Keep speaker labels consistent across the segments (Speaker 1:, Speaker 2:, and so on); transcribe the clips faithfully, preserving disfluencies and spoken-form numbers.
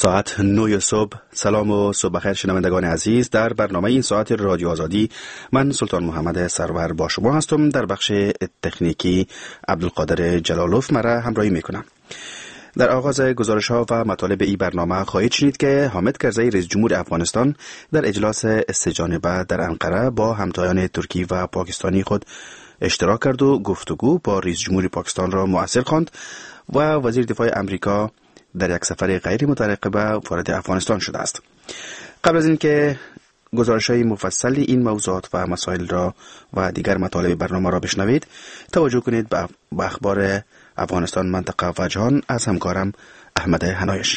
Speaker 1: ساعت نه صبح. سلام و صبح بخیر شنوندگان عزیز. در برنامه این ساعت رادیو آزادی من سلطان محمد سرور با شما هستم. در بخش تکنیکی عبدالقادر جلالوف مرا همراهی میکنم. در آغاز گزارش ها و مطالب این برنامه خواهید شنید که حامد کرزی رئیس جمهور افغانستان در اجلاس استجانبه در انقره با همتایان ترکی و پاکستانی خود اشتراک کرد و گفتگو با رئیس جمهور پاکستان را مؤثر خواند و وزیر دفاع امریکا در یک سفر غیر مترقبه وارد افغانستان شده است. قبل از اینکه گزارش‌های مفصلی این موضوعات و مسائل را و دیگر مطالب برنامه را بشنوید، توجه کنید به اخبار افغانستان، منطقه و جهان از همکارم احمد حنایش.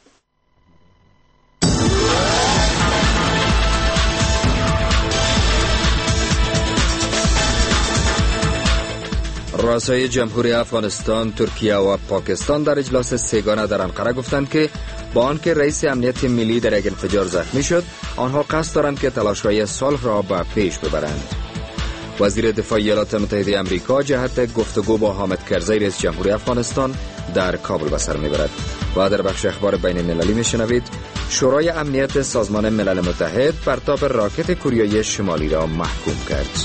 Speaker 2: رؤسای جمهوری افغانستان، ترکیه و پاکستان در اجلاس سه‌گانه در انقره گفتند که با آنکه رئیس امنیت ملی در یک انفجار زخمی شد، آنها قصد دارند که تلاش‌های صلح را به پیش ببرند. وزیر دفاع ایالات متحده آمریکا جهت گفتگو با حامد کرزی رئیس جمهوری افغانستان در کابل به سر میبرد. و در بخش اخبار بین المللی میشنوید شورای امنیت سازمان ملل متحد پرتاب راکت کوریای شمالی را محکوم کرد.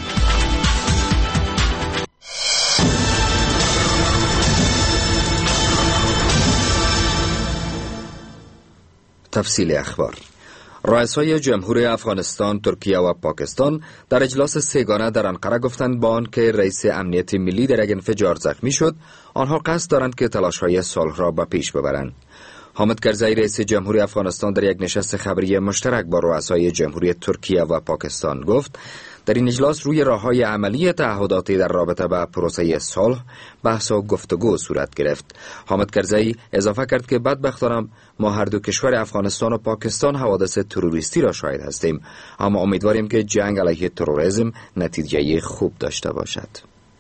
Speaker 2: تفصیل اخبار. رؤسای جمهوری افغانستان، ترکیه و پاکستان در اجلاس سه‌گانه در انقره گفتند با آنکه رئیس امنیت ملی در یک انفجار زخمی شد، آنها قصد دارند که تلاش‌های صلح را به پیش ببرند. حامد کرزی رئیس جمهوری افغانستان در یک نشست خبری مشترک با رؤسای جمهوری ترکیه و پاکستان گفت در این اجلاس روی راه‌های عملی تعهداتی در رابطه با پروسه صلح بحث و گفتگو صورت گرفت. حامد کرزی اضافه کرد که بدبختانه ما هر دو کشور افغانستان و پاکستان حوادث تروریستی را شاهد هستیم، اما امیدواریم که جنگ علیه تروریسم نتیجه خوب داشته باشد.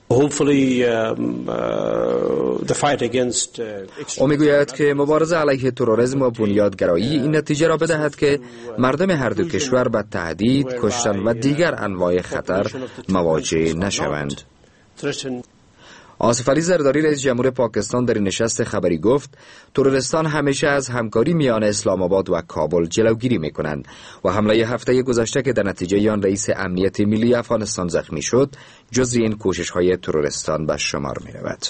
Speaker 2: او میگوید که مبارزه علیه تروریسم و بنیادگرایی این نتیجه را بدهد که مردم هر دو کشور به تهدید، کشتن و دیگر انواع خطر مواجه نشوند. آصف علی زرداری رئیس جمهور پاکستان در این نشست خبری گفت تروریستان همیشه از همکاری میان اسلام آباد و کابل جلوگیری میکنند و حمله هفته گذشته که در نتیجه آن رئیس امنیت ملی افغانستان زخمی شد جزء این کوشش های تروریستان به شمار می رود.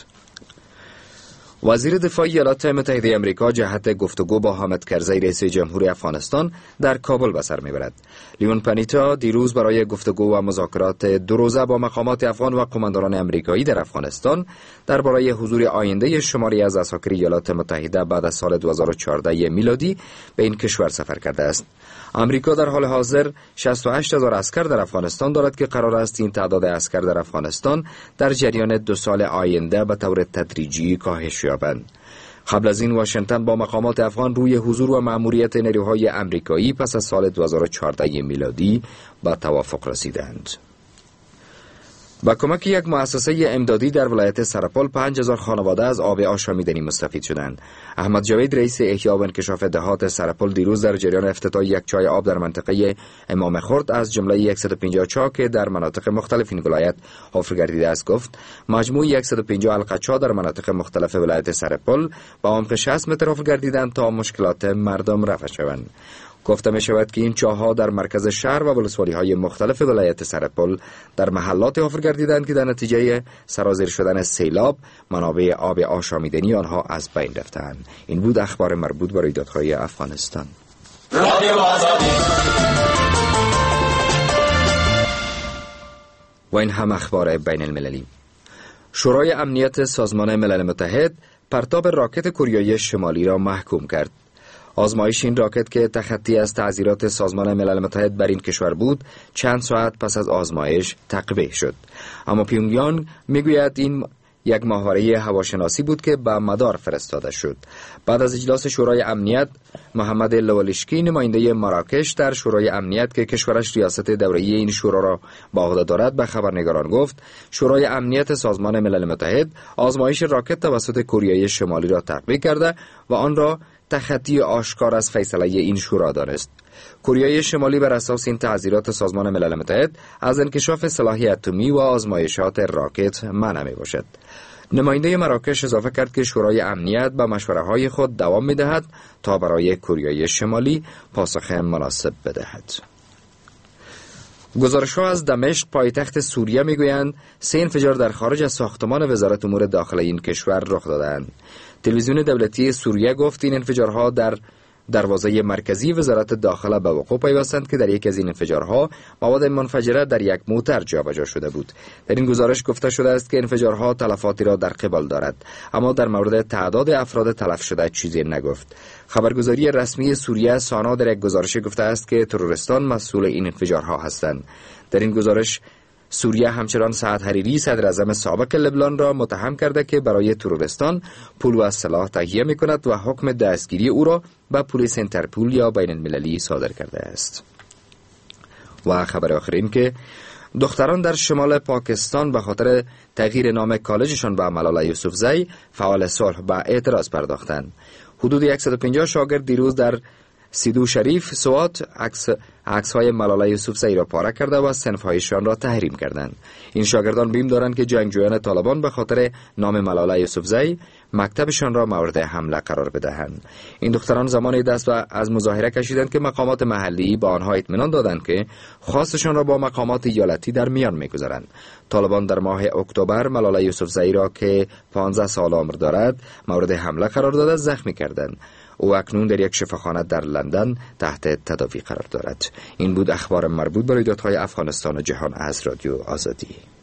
Speaker 2: وزیر دفاع ایالات متحده آمریکا جهت گفتگو با حامد کرزی رئیس جمهوری افغانستان در کابل به سر میبرد. لیون پانیتا دیروز برای گفتگو و مذاکرات دو روزه با مقامات افغان و قماندانان آمریکایی در افغانستان درباره حضور آینده شماری از عساکر ایالات متحده بعد از سال دو هزار و چهارده میلادی به این کشور سفر کرده است. آمریکا در حال حاضر شصت و هشت هزار عسکر در افغانستان دارد که قرار است این تعداد عسکر در افغانستان در جریان دو سال آینده به طور تدریجی کاهش یابند. قبل از این واشنگتن با مقامات افغان روی حضور و مأموریت نیروهای آمریکایی پس از سال دو هزار و چهارده میلادی به توافق رسیدند. با کمک یک مؤسسه امدادی در ولایت سرپل پنج هزار خانواده از آب آشامیدنی مستفید شدند. احمد جاوید رئیس احیا و انکشاف دهات سرپل دیروز در جریان افتتاح یک چای آب در منطقه امام خرد از جمله صد و پنجاه چا که در مناطق مختلف این ولایت حفر گردیده است گفت مجموع صد و پنجاه حلقه چا در مناطق مختلف ولایت سرپل با عمق شصت متر حفر گردیدند تا مشکلات مردم رفع شوند. گفته می شود که این چاه‌ها در مرکز شهر و ولسوالی‌های مختلف ولایت سرپل در محلات حفر گردیدند که در نتیجه سرازیر شدن سیلاب منابع آب آشامیدنی آنها از بین رفتند. این بود اخبار مربوط به رویدادهای افغانستان. و این هم اخبار بین المللی. شورای امنیت سازمان ملل متحد پرتاب راکت کوریای شمالی را محکوم کرد. آزمایش این راکت که تخطی از تعزیرات سازمان ملل متحد بر این کشور بود چند ساعت پس از آزمایش تقبیح شد، اما پیونگیانگ میگوید این یک ماهواره هواشناسی بود که به مدار فرستاده شد. بعد از اجلاس شورای امنیت محمد لوالیشکی نماینده مراکش در شورای امنیت که کشورش ریاست دوره‌ای این شورا را به عهده دارد به خبرنگاران گفت شورای امنیت سازمان ملل متحد آزمایش راکت توسط کوریای شمالی را تقبیح کرده و آن را تخطی آشکار از فیصله این شورا دانست. کره شمالی بر اساس این تعزیرات سازمان ملل متحد از انکشاف سلاح اتمی و آزمایشات راکت منع می باشد. نماینده مراکش اضافه کرد که شورای امنیت به مشوره‌های خود دوام می‌دهد تا برای کره شمالی پاسخ مناسب بدهد. گزارش‌ها از دمشق پایتخت سوریه می‌گویند سه انفجار در خارج از ساختمان وزارت امور داخلی این کشور رخ دادند. تلویزیون دولتی سوریه گفت این انفجارها در دروازه مرکزی وزارت داخله به وقوع پیوستند که در یک از این انفجارها مواد منفجره در یک موتر جابجا شده بود. در این گزارش گفته شده است که انفجارها تلفاتی را در قبال دارد، اما در مورد تعداد افراد تلف شده چیزی نگفت. خبرگزاری رسمی سوریه سانا در یک گزارش گفته است که تروریستان مسئول این انفجارها هستند. در این گزارش سوریه همچنان سعد حریری صدر اعظم سابق لبنان را متهم کرده که برای تروریستان پول و سلاح تهیه می کند و حکم دستگیری او را به پلیس اینترپول یا بین المللی صادر کرده است. و خبر آخر این که دختران در شمال پاکستان به خاطر تغییر نام کالجشان به ملاله یوسفزئی فعال صلح و اعتراض پرداختند. حدود صد و پنجاه شاگرد دیروز در سیدو شریف سوات عکس عکس‌های ملاله یوسفزئی را پاره کرده و صنف‌هایشان را تحریم کردند. این شاگردان بیم دارند که جنگجویان طالبان به خاطر نام ملاله یوسفزئی مکتبشان را مورد حمله قرار بدهند. این دختران زمانی دست و از مظاهره کشیدند که مقامات محلی با آنها اطمینان دادند که خواستشان را با مقامات ایالتی در میان می‌گذارند. طالبان در ماه اکتبر ملاله یوسفزئی را که پانزده سال عمر دارد مورد حمله قرار داده زخمی کردند. او اکنون در یک شفاخانه در لندن تحت تداوی قرار دارد. این بود اخبار مربوط به رویدادهای افغانستان و جهان از رادیو آزادی.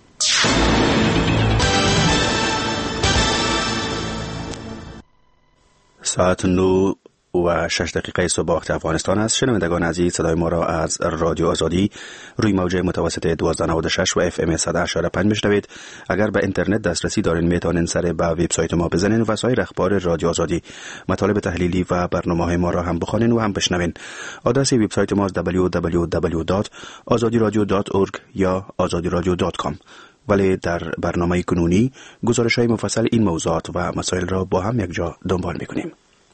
Speaker 1: ساعت نو و شش دقیقه صبح وقت افغانستان است. شنوندگان عزیز، صدای ما را از رادیو آزادی روی موج متوسط دوازده نود و شش و اف ام صد و هشت و پنج میشنوید. اگر به اینترنت دسترسی دارین میتونین سر به وبسایت ما بزنین و سایر اخبار رادیو آزادی، مطالب تحلیلی و برنامه‌های ما را هم بخوانین و هم بشنوین. آدرس وبسایت ما دبلیو دبلیو دبلیو دات آزادی رادیو دات اورگ یا آزادی رادیو دات کام. ولی در برنامه کنونی گزارش‌های مفصل این موضوعات و مسائل را با هم یک جا دنبال می‌کنیم.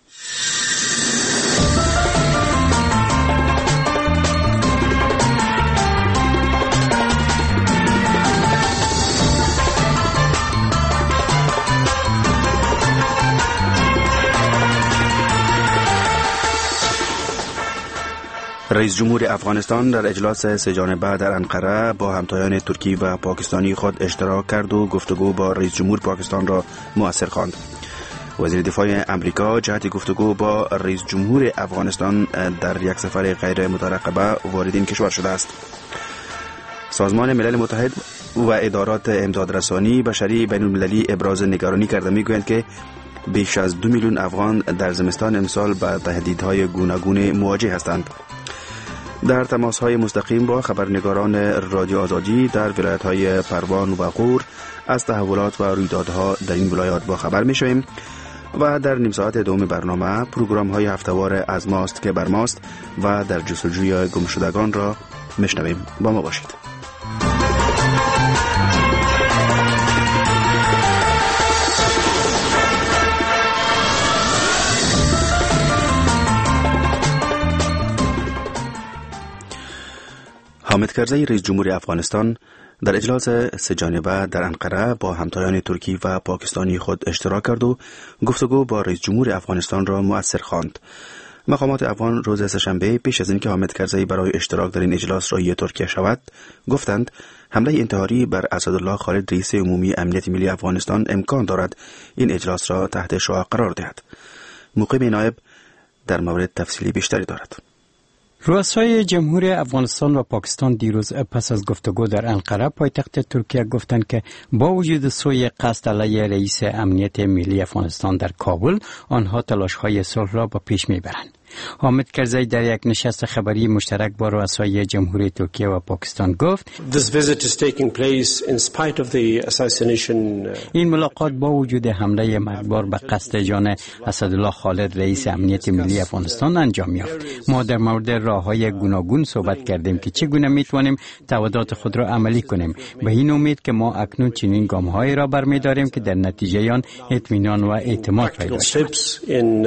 Speaker 1: رئیس جمهور افغانستان در اجلاس سه جانبه در انقره با همتایان ترکی و پاکستانی خود اشتراک کرد و گفتگو با رئیس جمهور پاکستان را مؤثر خواند. وزیر دفاع امریکا جهت گفتگو با رئیس جمهور افغانستان در یک سفر غیر مترقبه وارد این کشور شده است. سازمان ملل متحد و ادارات امدادرسانی بشری بین المللی ابراز نگرانی کرده میگویند که بیش از دو میلیون افغان در زمستان امسال با تهدیدهای گوناگون مواجه هستند. در تماس‌های مستقیم با خبرنگاران رادیو آزادی در ولایت‌های پروان و غور از تحولات و رویدادها در این ولایات با خبر می‌شویم و در نیم ساعت دوم برنامه پروگرام‌های هفته‌وار از ماست که بر ماست و در جستجوی گمشدگان را می‌شنویم. با ما باشید. حامد کرزی رئیس جمهور افغانستان در اجلاس سه جانبه در انقره با همتایان ترکی و پاکستانی خود اشتراک کرد و گفتگو با رئیس جمهور افغانستان را مؤثر خواند. مقامات افغان روز سه‌شنبه پیش از اینکه حامد کرزی برای اشتراک در این اجلاس رای ترکیه شود، گفتند حمله انتحاری بر اسدالله خالد رئیس عمومی امنیت ملی افغانستان امکان دارد این اجلاس را تحت شعاع قرار دهد. مقیم نایب در مورد تفصیلی بیشتری دارد.
Speaker 3: رؤسای جمهور افغانستان و پاکستان دیروز پس از گفتگو در انقره پایتخت ترکیه گفتند که با وجود سوی قصد علیه رئیس امنیت ملی افغانستان در کابل، آنها تلاش‌های صلح را با پیش میبرند. حامد کرزی در یک نشست خبری مشترک با رؤسای جمهوری ترکیه و پاکستان گفت این ملاقات با وجود حمله مرگبار به قصد جان اسدالله خالد رئیس امنیت ملی افغانستان انجام یافت. ما در مورد راه‌های گوناگون صحبت کردیم که چگونه میتوانیم تعهدات خود را عملی کنیم. به این امید که ما اکنون چنین گام‌هایی را برمی‌داریم که در نتیجه آن اطمینان و اعتماد پیدا شود.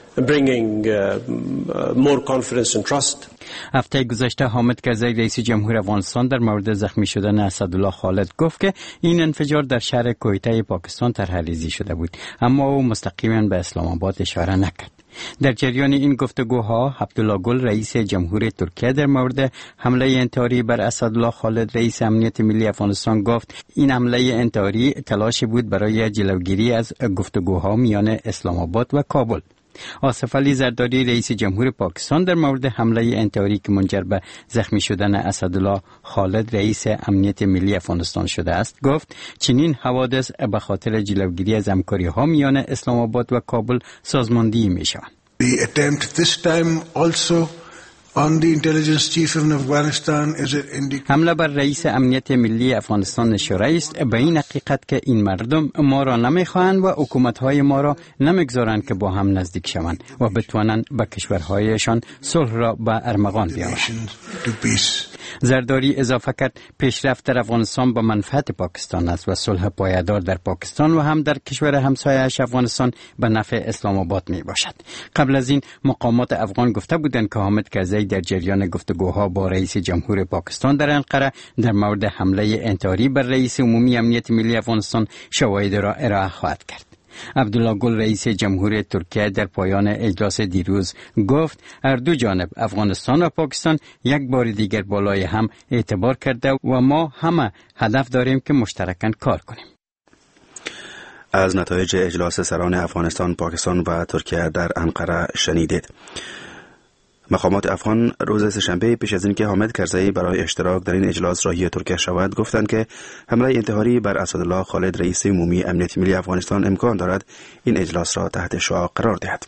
Speaker 4: bringing uh, uh, more confidence and trust.
Speaker 3: هفته گذشته حامد کرزی رئیس جمهور افغانستان در مورد زخمی شدن اسدالله خالد گفت که این انفجار در شهر کویته پاکستان طرح‌ریزی شده بود، اما او مستقیما به اسلام آباد اشاره نکرد. در جریان این گفتگوها عبدالله گل رئیس جمهور ترکیه در مورد حمله انتحاری بر اسدالله خالد رئیس امنیت ملی افغانستان گفت این حمله انتحاری تلاشی بود برای جلوگیری از گفتگوها میان اسلام آباد و کابل. آصف علی زرداری رئیس جمهور پاکستان در مورد حمله انتحاری که منجر به زخمی شدن اسدالله خالد رئیس امنیت ملی افغانستان شده است گفت چنین حوادث به خاطر جلوگیری از همکاری ها میان اسلام آباد و کابل سازماندهی می شوند.
Speaker 5: The attempt this time also on the intelligence chief of Afghanistan is an indication.
Speaker 3: حمله بر رئیس امنیت ملی افغانستان نشانه است به این حقیقت که این مردم ما را نمیخواهند و حکومت‌های ما را نمیگذارند که با هم نزدیک شوند و بتوانند به کشورهایشان صلح را به ارمغان بیاورند. زرداری اضافه کرد پیشرفت در افغانستان به منفعت پاکستان است و صلح پایدار در پاکستان و هم در کشور همسایه‌اش افغانستان به نفع اسلام آباد می باشد. قبل از این مقامات افغان گفته بودند که حامد کرزی در جریان گفتگوها با رئیس جمهور پاکستان در انقره در مورد حمله انتحاری بر رئیس عمومی امنیت ملی افغانستان شواهد را ارائه خواهد کرد. عبدالله گل رئیس جمهور ترکیه در پایان اجلاس دیروز گفت هر دو جانب افغانستان و پاکستان یک بار دیگر بالای هم اعتبار کرده و ما همه هدف داریم که مشترکاً کار کنیم.
Speaker 1: از نتایج اجلاس سران افغانستان، پاکستان و ترکیه در انقره شنیدید. مقامات افغان روز سه‌شنبه پیش از اینکه حامد کرزی برای اشتراک در این اجلاس راهی ترکیه شود گفتند که حمله انتحاری بر اسدالله خالد رئیس عمومی امنیت ملی افغانستان امکان دارد این اجلاس را تحت شعاع قرار دهد.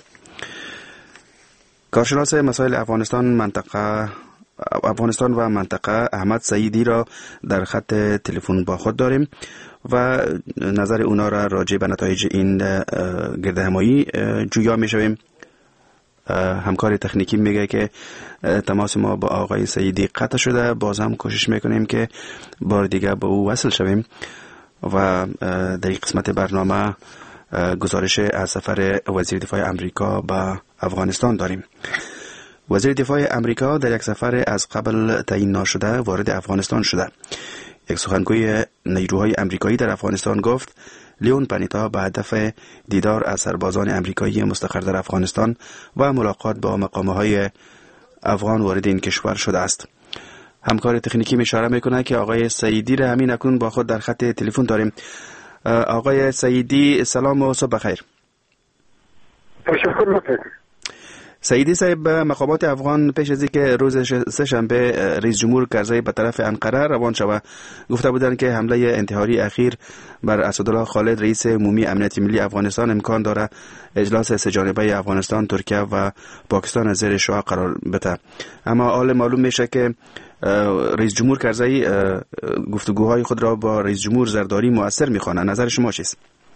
Speaker 1: کارشناس مسائل افغانستان منطقه افغانستان و منطقه احمد سعیدی را در خط تلفن با خود داریم و نظر اونا را راجع به نتایج این گردهمایی جویا می‌شویم. همکار تکنیکی میگه که تماس ما با آقای سعیدی قطع شده، باز هم کوشش میکنیم که بار دیگه با او وصل شویم و در این قسمت برنامه گزارش از سفر وزیر دفاع امریکا به افغانستان داریم. وزیر دفاع امریکا در یک سفر از قبل تعیین نشده وارد افغانستان شده. یک سخنگوی نیروهای امریکایی در افغانستان گفت لیون پانیتا به هدف دیدار از سربازان امریکایی مستقر در افغانستان و ملاقات با مقام‌های افغان وارد این کشور شده است. همکار تکنیکی اشاره میکنه که آقای سعیدی را همین اکنون با خود در خط تلفن داریم. آقای سعیدی سلام و صبح بخیر.
Speaker 6: تشکر میکنم.
Speaker 1: سعیدی صاحب، مقامات افغان پیش از اینکه روز سه‌شنبه رئیس جمهور کرزی به طرف انقره روان شود گفته بودند که حمله انتحاری اخیر بر اسدالله خالد رئیس عمومی امنیت ملی افغانستان امکان داره اجلاس سه جانبه افغانستان، ترکیه و پاکستان زیر شعاع قرار بده. اما حال معلوم میشه که رئیس جمهور کرزی گفتگوهای خود را با رئیس جمهور زرداری مؤثر میخوانه. نظر شما چیست؟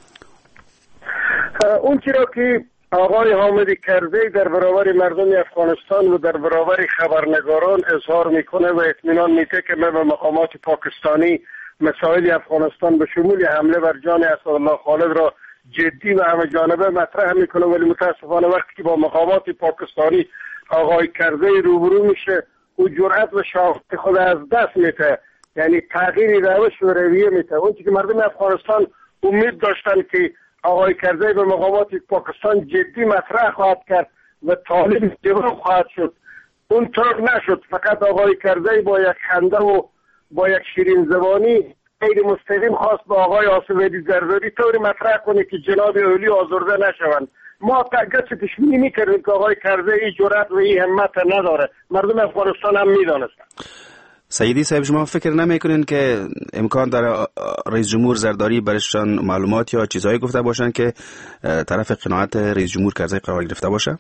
Speaker 6: اون چرا که آقای حامد کرزی در برابر مردم افغانستان و در برابر خبرنگاران اظهار میکنه و اطمینان میده که من به مقامات پاکستانی مسائل افغانستان به شمول حمله بر جان اسدالله خالد را جدی و همه جانبه مطرح میکنه، ولی متاسفانه وقتی که با مقامات پاکستانی آقای کرزی روبرو میشه او جرأت و شجاعت خود از دست میده، یعنی تغییر روش و رویه میده. اون که مردم افغانستان امید داشتن که آقای کرزی به مقامات پاکستان جدی مطرح خواهد کرد و طالب جبران خواهد شد، اون طور نشد. فقط آقای کرزی با یک خنده و با یک شیرین زبانی غیر مستقیم خواست با آقای آصف علی زرداری طوری مطرح کنه که جناب اولی آزرده نشوند. ما گرچه پیش‌بینی می‌کردیم که آقای کرزی این جرأت و این همت نداره، مردم افغانستان هم می‌دانستن.
Speaker 1: سعیدی صاحب، شما فکر نمیکنین که امکان داره رئیس جمهور زرداری برشان معلومات یا چیزهایی گفته باشن که طرف قناعت رئیس جمهور کرزی قرار گرفته باشه؟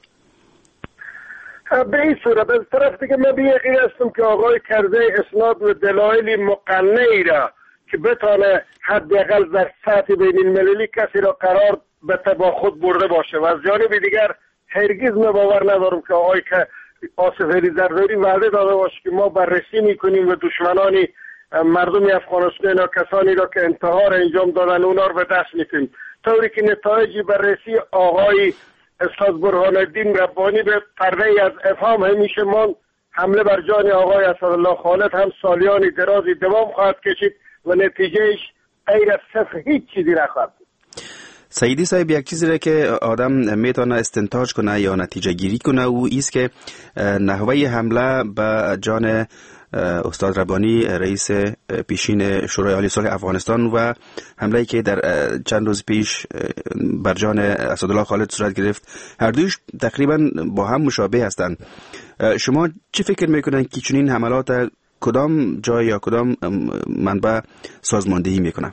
Speaker 6: به این صورت از طرف دیگه من بی‌یقین هستم که آقای کرزی اسناد و دلایل مقنعی را که بتانه حداقل در سطح بین المللی کسی را قرار بده با خود برده باشه و از جانب دیگر هرگز من باور ندارم که آقای که آصف علی زرداری وعده داده باشه که ما بررسی میکنیم و دشمنانی مردم افغانستان و کسانی را که انتحار انجام دادن اونا رو به دست میکنیم، طوری که نتایج بررسی آقای استاد برهان الدین ربانی به پرده از افهام همیشه من حمله بر جان آقای اسدالله خالد هم سالیانی درازی دوام خواهد کشید و نتیجهش غیر از صفر هیچ چیزی نخواهد بود.
Speaker 1: سیدی صاحب، یک چیزی را که آدم میتونه استنتاج کنه یا نتیجه گیری کنه او ایست که نحوه حمله به جان استاد ربانی رئیس پیشین شورای عالی صلح افغانستان و حمله‌ای که در چند روز پیش بر جان اسدالله خالد صورت گرفت، هر دویش تقریبا با هم مشابه هستند. شما چه فکر میکنن که چنین حملات کدام جای یا کدام منبع سازماندهی میکنه؟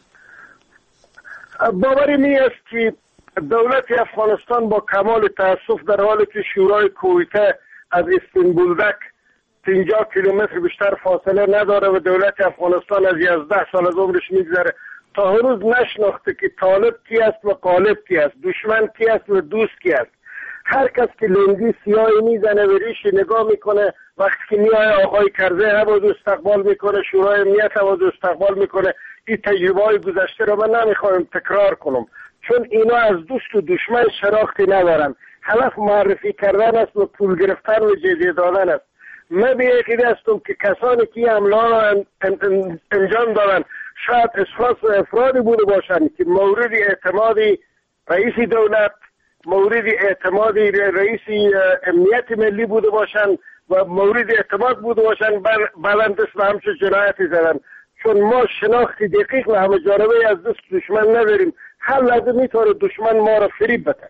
Speaker 6: باوری می است که دولت افغانستان با کمال تاسف در حالی که شورای کویته از استانبولدک پنجاه کیلومتر بیشتر فاصله نداره و دولت افغانستان از یازده سال از عمرش میگذره، تا هنوز نشناخته که طالب کی است و غالب کی است، دشمن کی است و دوست کی است. هر کس که لنگی سیاهی میزنه و ریش نگاه میکنه، وقتی که میای آقای کرزی هم از استقبال میکنه، شورای امنیت هم از استقبال میکنه. این تجربه های گذشته رو من نمیخوایم تکرار کنم، چون اینا از دوست و دشمن شناختی ندارن. هدف معرفی کردن است و پول گرفتن و جزیه دادن است. من به یقین هستم که کسانی که حمله را انجام دادن شاید اشخاص و افرادی بوده باشند که مورد اعتماد رئیس دولت، مورد اعتماد رئیس امنیت ملی بوده باشند و مورد اعتماد بوده باشند، بلند است و همچه جنایتی زدن. چون ما شناختی دقیق و همه جانبه از دوست دشمن نداریم. هر لحظه میتونه دشمن ما را فریب بده.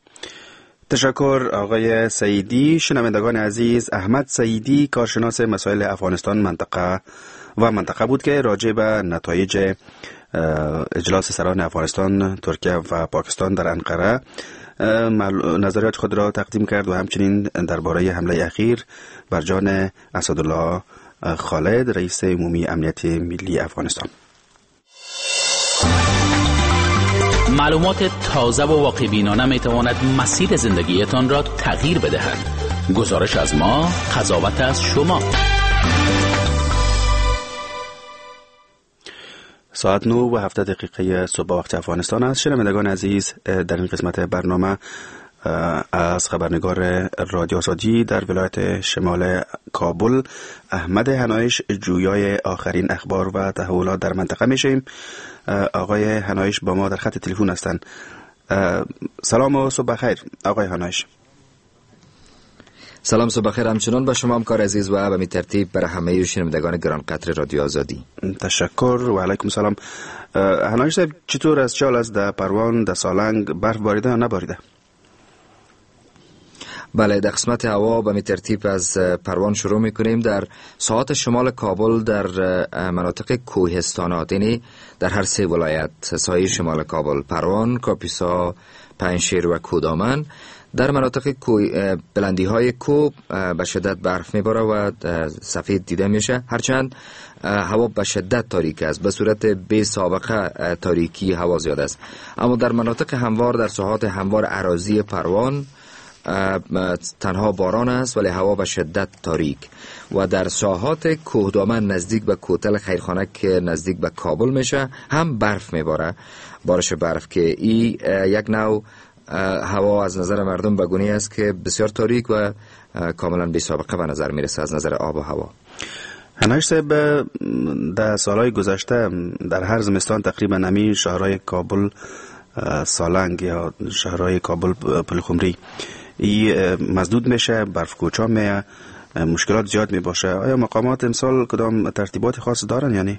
Speaker 1: تشکر آقای سیدی. شنوندگان عزیز، احمد سیدی کارشناس مسائل افغانستان منطقه و منطقه بود که راجع به نتایج اجلاس سران افغانستان، ترکیه و پاکستان در انقره نظریات خود را تقدیم کرد و همچنین درباره حمله اخیر بر جان اسدالله خالد رئیس عمومی امنیت ملی افغانستان.
Speaker 7: معلومات تازه و واقع بینانه می تواند مسیر زندگیتان را تغییر بدهد. گزارش از ما، قضاوت از شما.
Speaker 1: ساعت نه و هفده دقیقه صبح وقت افغانستان است. شنوندگان عزیز، در این قسمت برنامه از خبرنگار رادیو آزادی در ولایت شمال کابل احمد هنایش جویای آخرین اخبار و تحولات در منطقه میشیم. آقای هنایش با ما در خط تلفن هستند. سلام و صبح بخیر آقای هنایش.
Speaker 2: سلام، صبح بخیر همچنان به شما همکار عزیز و به می ترتیب برای همه شنوندگان گران قدر رادیو آزادی.
Speaker 1: تشکر و علیکم سلام. هنایش صاحب، چطور از چال است در پروان، در سالنگ برف باریده یا نباریده؟
Speaker 2: بله، در قسمت هوا به می ترتیب از پروان شروع می کنیم. در ساحات شمال کابل در مناطق کوهستانات، یعنی در هر سه ولایت، ساحل شمال کابل، پروان، کاپیسا، پنجشیر و کودامن، در مناطق بلندی های کوه به شدت برف میباره و سفید دیده میشه، هرچند هوا به شدت تاریک است، به صورت بی سابقه تاریکی هوا زیاد است. اما در مناطق هموار، در ساحات هموار اراضی پروان تنها باران است ولی هوا به شدت تاریک. و در ساحات کوهدامن نزدیک به کوتل خیرخانه که نزدیک به کابل میشه هم برف میباره، بارش برف، که این یک نوع هوا از نظر مردم بگونی است که بسیار تاریک و کاملا بی سابقه به نظر میرسه از نظر آب و هوا.
Speaker 1: هنایش صاحب، در سالهای گذشته در هر زمستان تقریبا نمی شهرهای کابل سالنگ یا شهرهای کابل پلخمری ای مزدود میشه، برف کوچا میه، مشکلات زیاد می باشه. آیا مقامات امسال کدام ترتیبات خاص دارن یعنی؟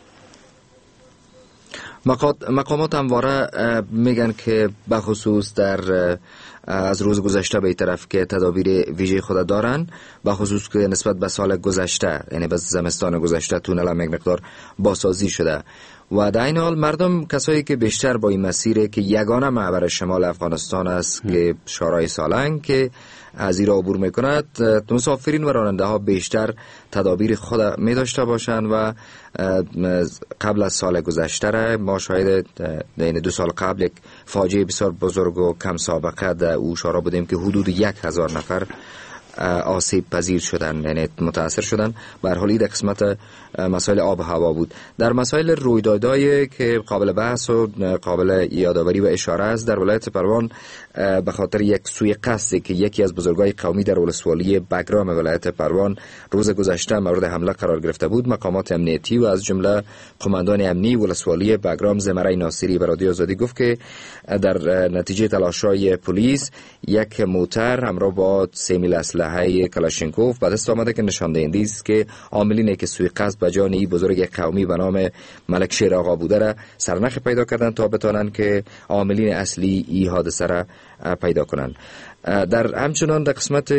Speaker 2: مقامات همواره میگن که بخصوص در از روز گذشته به طرف که تدابیر ویژه خود دارن، بخصوص که نسبت به سال گذشته، یعنی به زمستان گذشته، تونل هم یک مقدار بازسازی شده و در این حال مردم، کسایی که بیشتر با این مسیره که یگانه معبر شمال افغانستان است که شارای سالنگ که از این را عبور میکند، مسافرین و راننده ها بیشتر تدابیر خود می داشته باشند و قبل از سال گذشته را ما شاهد این دو سال قبل یک فاجعه بسیار بزرگ و کم سابقه در او شارا بودیم که حدود یک هزار نفر آسیب پذیر شدن، یعنی متاثر شدن. به هر حال در قسمت مسائل آب و هوا بود. در مسائل رویدادهای که قابل بحث و قابل یادآوری و اشاره است، در ولایت پروان به خاطر یک سوء قصدی که یکی از بزرگای قومی در ولسوالی بگرام ولایت پروان روز گذشته مورد حمله قرار گرفته بود، مقامات امنیتی و از جمله قماندان امنی ولسوالی بگرام زمره ناصری به رادیو آزادی گفت که در نتیجه تلاش‌های پلیس یک موتر همراه با سه میل اسلحه کلاشینکوف به دست آمده که نشان دهنده است که عاملینی که سوء قصد به جان این بزرگ قومی به نام ملک شیر آقا بوده را سرنخ پیدا کردن تا بتانند که عاملین اصلی این حادثه را پیدا کنند. در همچنان در قسمت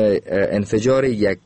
Speaker 2: انفجار یک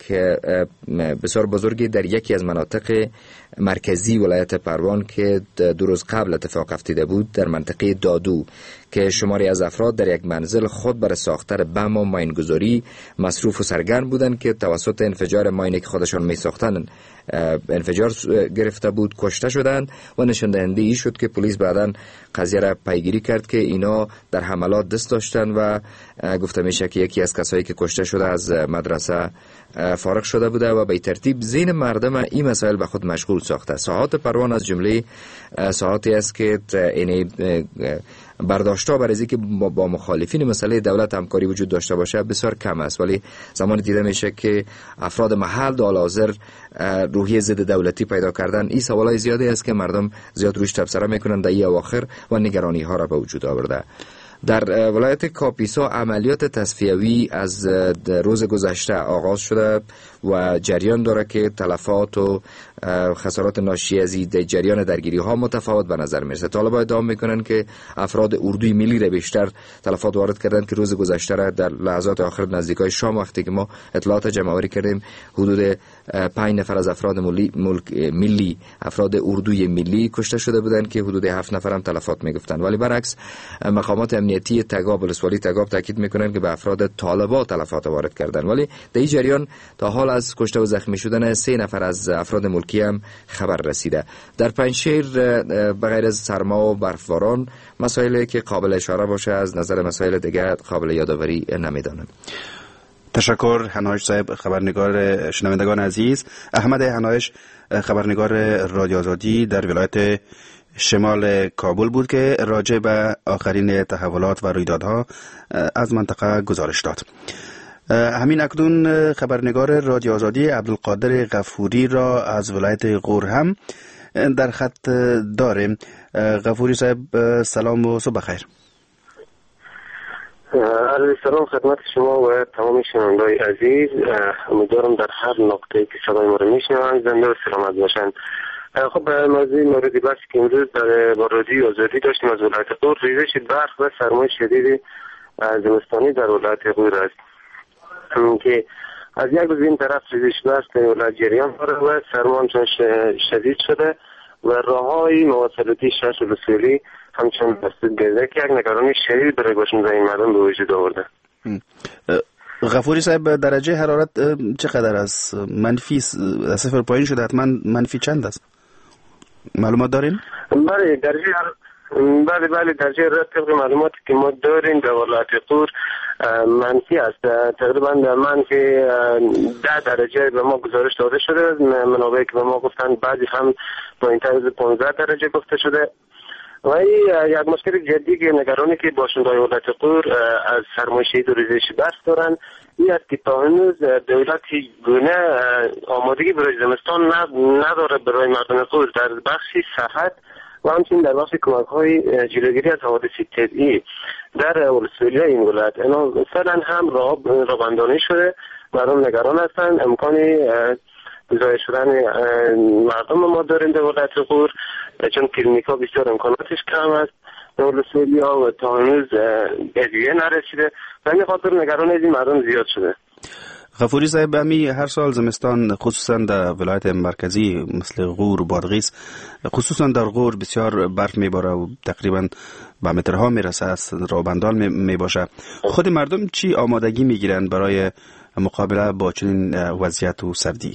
Speaker 2: بسیار بزرگی در یکی از مناطق مرکزی ولایت پروان که دو روز قبل اتفاق افتاده بود در منطقه دادو که شماری از افراد در یک منزل خود برای ساختن بم و ماینگذاری مصروف و سرگرم بودند که توسط انفجار ماینی که خودشان می ساختن انفجار گرفته بود کشته شدند و نشان دهنده ای شد که پلیس بعداً قضیه را پیگیری کرد که اینا در حملات دست داشتن و گفته میشه که یکی از کسایی که کشته شده از مدرسه فارغ شده بوده و به ترتیب ذهن مردم این مسائل به خود مشغول ساخته. ساحات پروان از جمله ساحاتی است که یعنی برداشت‌ها برای اینکه با مخالفین مسئله دولت همکاری وجود داشته باشه بسیار کم است، ولی زمانی دیده میشه که افراد محل در حال حاضر روحیه ضد دولتی پیدا کردن. این سوالای زیادی است که مردم زیاد روش تبصره میکنن در این اواخر و نگرانی ها را به وجود آورده. در ولایت کاپیسا عملیات تصفیوی از روز گذشته آغاز شده و جریان داره که تلفات و خسارات ناشی از این جریان درگیری ها متفاوت به نظر میرسه. طالبان ادعا میکنن که افراد اردوی ملی را بیشتر تلفات وارد کردن که روز گذشته را در لحظات آخر نزدیکای شام وقتی که ما اطلاعات جمع آوری کردیم حدود پنج نفر از افراد ملی ملک ملی افراد اردوی ملی کشته شده بودند که حدود هفت نفر هم تلفات میگفتن، ولی برعکس مقامات امنیتی تگاب ولسوالی تگاب تاکید میکنن که به افراد طالبان تلفات وارد کردن، ولی در این جریان تا حال از کشته و زخمی شدن سه نفر از افراد ملکی هم خبر رسیده. در پنجشیر بغیر از سرما و برفباران مسائلی که قابل اشاره باشه از نظر مسائل دیگه قابل یادآوری نمیدانم.
Speaker 1: تشکر هنایش صاحب، خبرنگار. شنوندگان عزیز، احمد هنایش خبرنگار رادیو آزادی در ولایت شمال کابل بود که راجع به آخرین تحولات و رویدادها از منطقه گزارش داد. همین اکنون خبرنگار رادیو آزادی عبدالقادر غفوری را از ولایت غور هم در خط داریم. غفوری صاحب سلام و صبح خیر.
Speaker 6: عرض سلام خدمت شما و تمام شنوندگان عزیز. امیدوارم در هر نقطه‌ای که صدای ما را میشنوند زنده و سلامت باشند. خب موضوع موردی بحثی که امروز در با رادیو آزادی داشتیم از ولایت غور ریزش برف و سرمای شدید زمستانی در ولایت غور است که از یک روز این طرف ریزش برف در ولایت جریان داره و سرما همچنان شدید شده و راههای مواصلاتی شهر ولسوالی همچنان بسته گرده که یک نگرانی شدید برای باشندگان مردم به وجود آورده.
Speaker 1: غفوری صاحب درجه حرارت چقدر است؟ منفی صفر پایین شده، حتما منفی چند است؟ معلومات دارین؟
Speaker 6: بله درجه بله بله درجه حرارت طبق معلوماتی که ما داریم در ولایت غور منفی است. تقریبا در منفی ده درجه به ما گزارش داده شده. منابعی که به ما گفتن بعضی هم پایین‌تر از پانزده درجه گفته شده. و این یک مشکل جدی که نگرانی که باشندگان ولایت غور از سرمای شدید و ریزش برف دارند این است که تا هنوز دولت هیچ گونه آمادگی برای زمستان نداره برای مردم غور در بخش صحت و همچنین در بخش کمک‌های جلوگیری از حوادث طبیعی در ولسوالی این ولایت. اینا فعلا هم راه بندانه شده، مردم نگران هستند. امکان ضایع شدن مردم ما داریم در ولایت غور چون کلینیک‌ها بسیار امکاناتش کم است در ولسوالی ها و تا هنوز ادویه نرسیده و همین خاطر نگران از این مردم زیاد شده.
Speaker 1: غفوری صاحب همی هر سال زمستان خصوصا در ولایت مرکزی مثل غور و بادغیس خصوصا در غور بسیار برف میباره و تقریبا به مترها میرسه، از راه می باشه. خود مردم چی آمادگی میگیرن برای مقابله با چنین وضعیت و سردی؟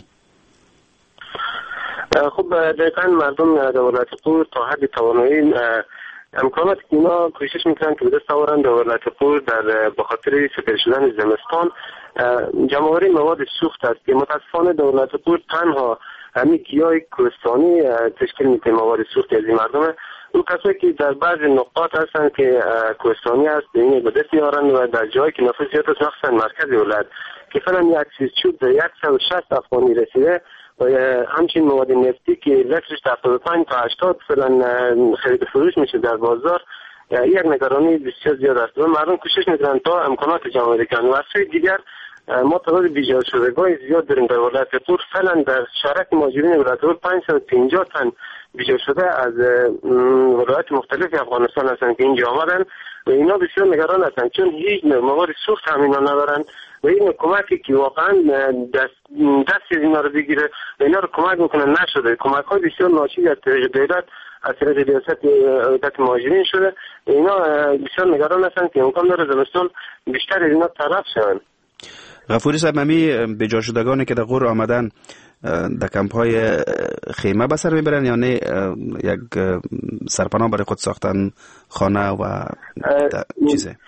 Speaker 6: خب دقیقا مردم در ولایت غور تا حد توانایی امکانات که اینا کوشش میکنن که به دست آورن دولت پور در بخاطر سپری شدن زمستان جمع‌آوری مواد سوخت است که متاسفانه دولت پور تنها همین کیای کوهستانی تشکیل میده مواد سوخت از این مردم. اون کسایی که در بعض نقاط هستن که کوهستانی است این به دست میارن و در جایی که نفوذ زیاد است مخصوصا مرکز ولایت که فعلا یک چیز چوب در صد و شصت افغانی رسیده و همچنین مواد نفتی که لترش هفتاد و پنج تا هشتاد فعلا خرید فروش میشه در بازار یک نگرانی بسیار زیاد است و مردم کوشش میکنن تا امکانات جمع‌آوری کنند. و از سوی دیگر ما تعداد بیجا شدگان زیاد داریم در ولایت پور. فعلا در شرک مهاجرین ولایت پور پانصد و پنجاه تن بیجا شده از ولایات مختلف افغانستان هستند که اینجا آمدن و اینا بسیار نگران هستند چون هیچ مواد سوخت هم اینا ندارن و این کمکی که واقعا دست دست اینا رو بگیره و اینا رو کمک میکنن نشده. کمک های بسیار ناشی از دولت از طریق ریاست هیئت مهاجرین شده. اینا بسیار نگران هستند که امکان داره زمستان بیشتر از اینا طرف شوند.
Speaker 1: غفوری صاحب، ممی به جا شدگانی که در غور آمدن در کمپ های خیمه به سر میبرن یا نه یک سرپناه برای خود ساختن خانه و چیزه؟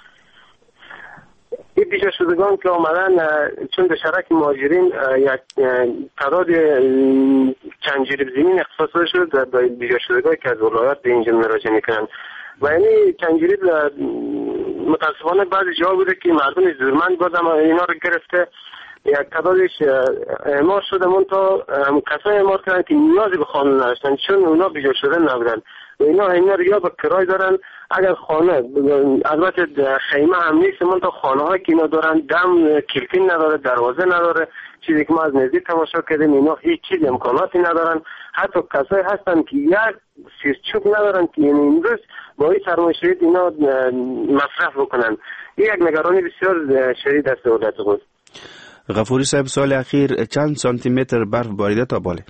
Speaker 6: این بیجا شدگان که آمدن چون به شرک مهاجرین یک تعداد چند جریب زمین اختصاص شده در بیجا شدگانی که از ولایات به اینجا مراجعه میکنن و یعنی چند جریب متاسفانه بعضی جا بوده که مردم زورمند بازم اینا رو گرفته یک تعدادش اعمار شده منطقه کسای اعمار کردن که نیازی به خانه نداشتن چون اونا بیجا شده نبودن و اینا اینا رو یا به کرای دارن. اگر خانه البته خیمه هم نیست منطقه خانه هایی که اینا دارن دم کلکین نداره دروازه نداره چیزی که ما از نزدیک تماشا کردیم اینا هیچ چیز امکاناتی ندارن. حتی کسایی هستن که یک سیرچوب ندارن که یعنی امروز با این سرمایه شدید اینا مصرف بکنن. این یک نگرانی بسیار شدید است دولت خود.
Speaker 1: غفوری صاحب، سال اخیر چند سانتی متر برف باریده تا باله؟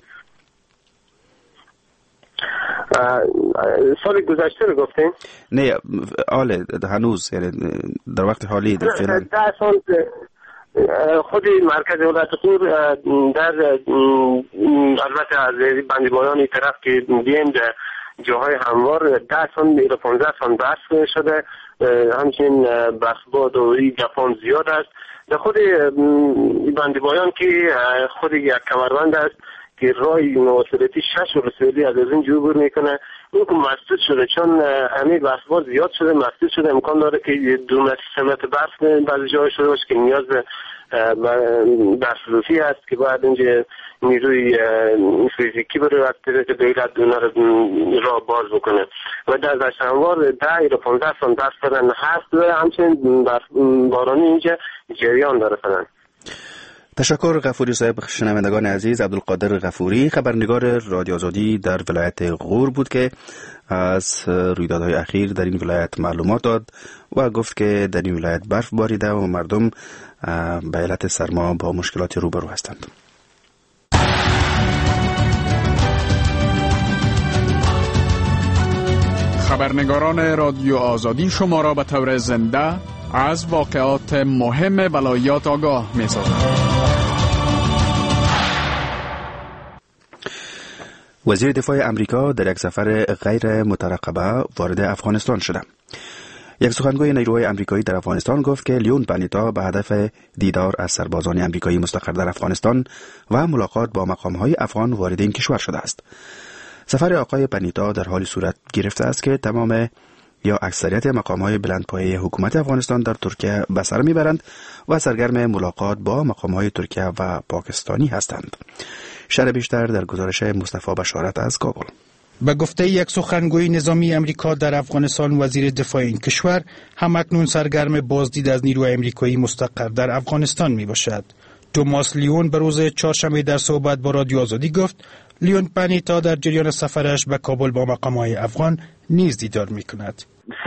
Speaker 6: سال گذشته رو گفتیم؟
Speaker 1: نه آله هنوز یعنی در وقت حالی در فعلا
Speaker 6: ده سال خود مرکز ولایت پور در البته از بندیبایان طرف که دیم در جاهای هموار ده سال میره پانزده سال برف شده. همچنین برفباد و جپان زیاد است. در خود بندیبایان که خود یک کمربند است که رای مواصلاتی شش ولسوالی از این جو عبور میکنه این که مسدود شده چون همه برفباد زیاد شده مسدود شده. امکان داره که دو متر سه متر برف بعضی جای شده باشه که نیاز به برفروشی است که باید اینجا نیروی فیزیکی بره از طریق دولت دونا را باز بکنه و در دشتانوار ده یا پانزده سال برف بدن هست و همچنین بارانی اینجا جریان داره فلن.
Speaker 1: تشکر غفوری صاحب. شنوندگان عزیز، عبدالقادر غفوری خبرنگار رادیو آزادی در ولایت غور بود که از رویدادهای اخیر در این ولایت معلومات داد و گفت که در این ولایت برف باریده و مردم به علت سرما با مشکلات روبرو هستند.
Speaker 8: خبرنگاران رادیو آزادی شما را به طور زنده از واقعات مهم ولایات آگاه می سازند.
Speaker 1: وزیر دفاع امریکا در یک سفر غیر مترقبه وارد افغانستان شده. یک سخنگوی نیروهای امریکایی در افغانستان گفت که لیون پانیتا به هدف دیدار از سربازان امریکایی مستقر در افغانستان و ملاقات با مقام‌های افغان وارد این کشور شده است. سفر آقای پانیتا در حال صورت گرفته است که تمام یا اکثریت مقام‌های بلندپایه حکومت افغانستان در ترکیه به سر میبرند و سرگرم ملاقات با مقام‌های ترکیه و پاکستانی هستند. شرح بیشتر در گزارش مصطفی بشارت از کابل.
Speaker 9: به گفته یک سخنگوی نظامی امریکا در افغانستان، وزیر دفاع این کشور همکنون سرگرم بازدید از نیروی امریکایی مستقر در افغانستان می باشد. توماس لیون به روز چهارشنبه در صحبت با رادیو آزادی گفت لیون پانیتا در جریان سفرش به کابل با مقام‌های افغان نیز دیدار می کند.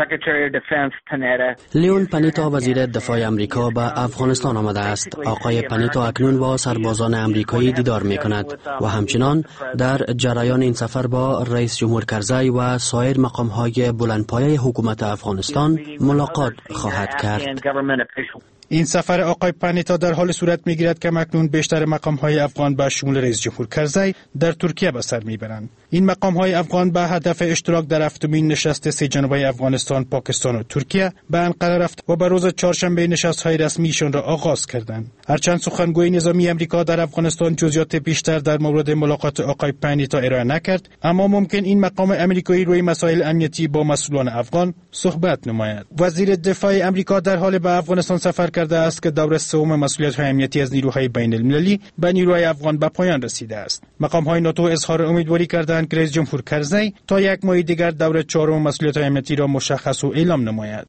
Speaker 10: لیون پانیتا وزیر دفاع امریکا به افغانستان آمده است. آقای پانیتا اکنون با سربازان امریکایی دیدار می کند و همچنان در جریان این سفر با رئیس جمهور کرزی و سایر مقام‌های بلندپایه حکومت افغانستان ملاقات خواهد کرد.
Speaker 9: این سفر آقای پانیتا در حال صورت میگیرد که مکنون بیشتر مقام‌های افغان به شمول رئیس جمهور کرزی در ترکیه به سر میبرند. این مقام‌های افغان به هدف اشتراک در هفتمین نشست سه جانبه افغانستان، پاکستان و ترکیه به انقره رفت و به روز چهارشنبه نشست‌های رسمیشان را آغاز کردند. هرچند سخنگوی نظامی امریکا در افغانستان جزئیات بیشتر در مورد ملاقات آقای پانیتا ارائه نکرد، اما ممکن این مقام امریکایی روی مسائل امنیتی با مسئولان افغان صحبت نماید. وزیر دفاع امریکا در حال به افغانستان سفر کرده است که دوره سوم مسئولیت‌های امنیتی از نیروهای بین المللی به نیروهای افغان به پایان رسیده است. مقام‌های ناتو اظهار امیدواری کردند که رئیس جمهور کرزی تا یک ماه دیگر دوره چهارم مسئولیت‌های امنیتی را مشخص و اعلام نماید.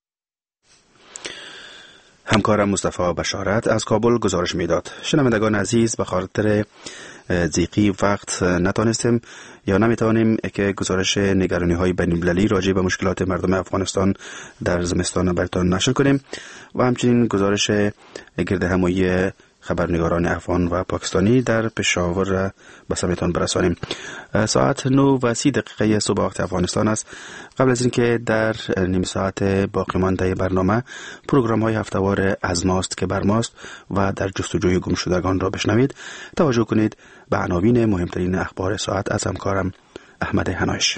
Speaker 1: همکارم مصطفی بشارت از کابل گزارش میداد. شنوندگان عزیز، به خاطر ضیقی وقت نتانستیم یا نمیتوانیم که گزارش نگرانی های بین المللی راجع به مشکلات مردم افغانستان در زمستان براتون نشر کنیم و همچنین گزارش گرد همایی خبرنگاران افغان و پاکستانی در پشاور را به سمتان برسانیم. ساعت نه و سی دقیقه صبح وقت افغانستان است. قبل از اینکه در نیم ساعت باقی مانده برنامه پروگرام های هفتهوار از ماست که بر ماست و در جستجوی گمشدگان را بشنوید، توجه کنید به عناوین مهمترین اخبار ساعت از همکارم احمد هنایش.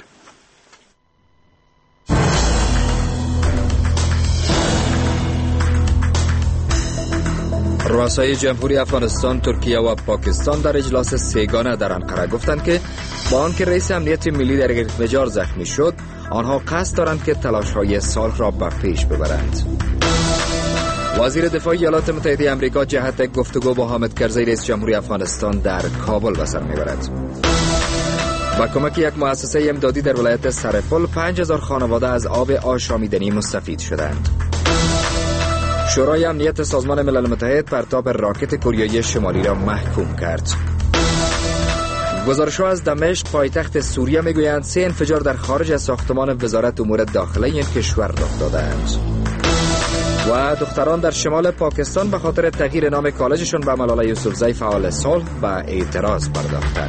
Speaker 2: رؤسای جمهوری افغانستان، ترکیه و پاکستان در اجلاس سه‌گانه در انقره گفتند که با آنکه رئیس امنیت ملی در ارتجاع زخمی شد، آنها قصد دارند که تلاش‌های صلح را به پیش ببرند. وزیر دفاع ایالات متحده آمریکا جهت گفتگو با حامد کرزی رئیس جمهوری افغانستان در کابل به سر میبرد. با کمک یک مؤسسه امدادی در ولایت سرپل پنج هزار خانواده از آب آشامیدنی مستفید شدند. شورای امنیت سازمان ملل متحد پرتاب راکت کوریایی شمالی را محکوم کرد. گزارش‌ها از دمشق پایتخت سوریه میگویند سه انفجار در خارج از ساختمان وزارت امور داخله این کشور رخ داده‌اند. و دختران در شمال پاکستان به خاطر تغییر نام کالجشون به ملاله یوسفزی فعال صلح و اعتراض پرداختند.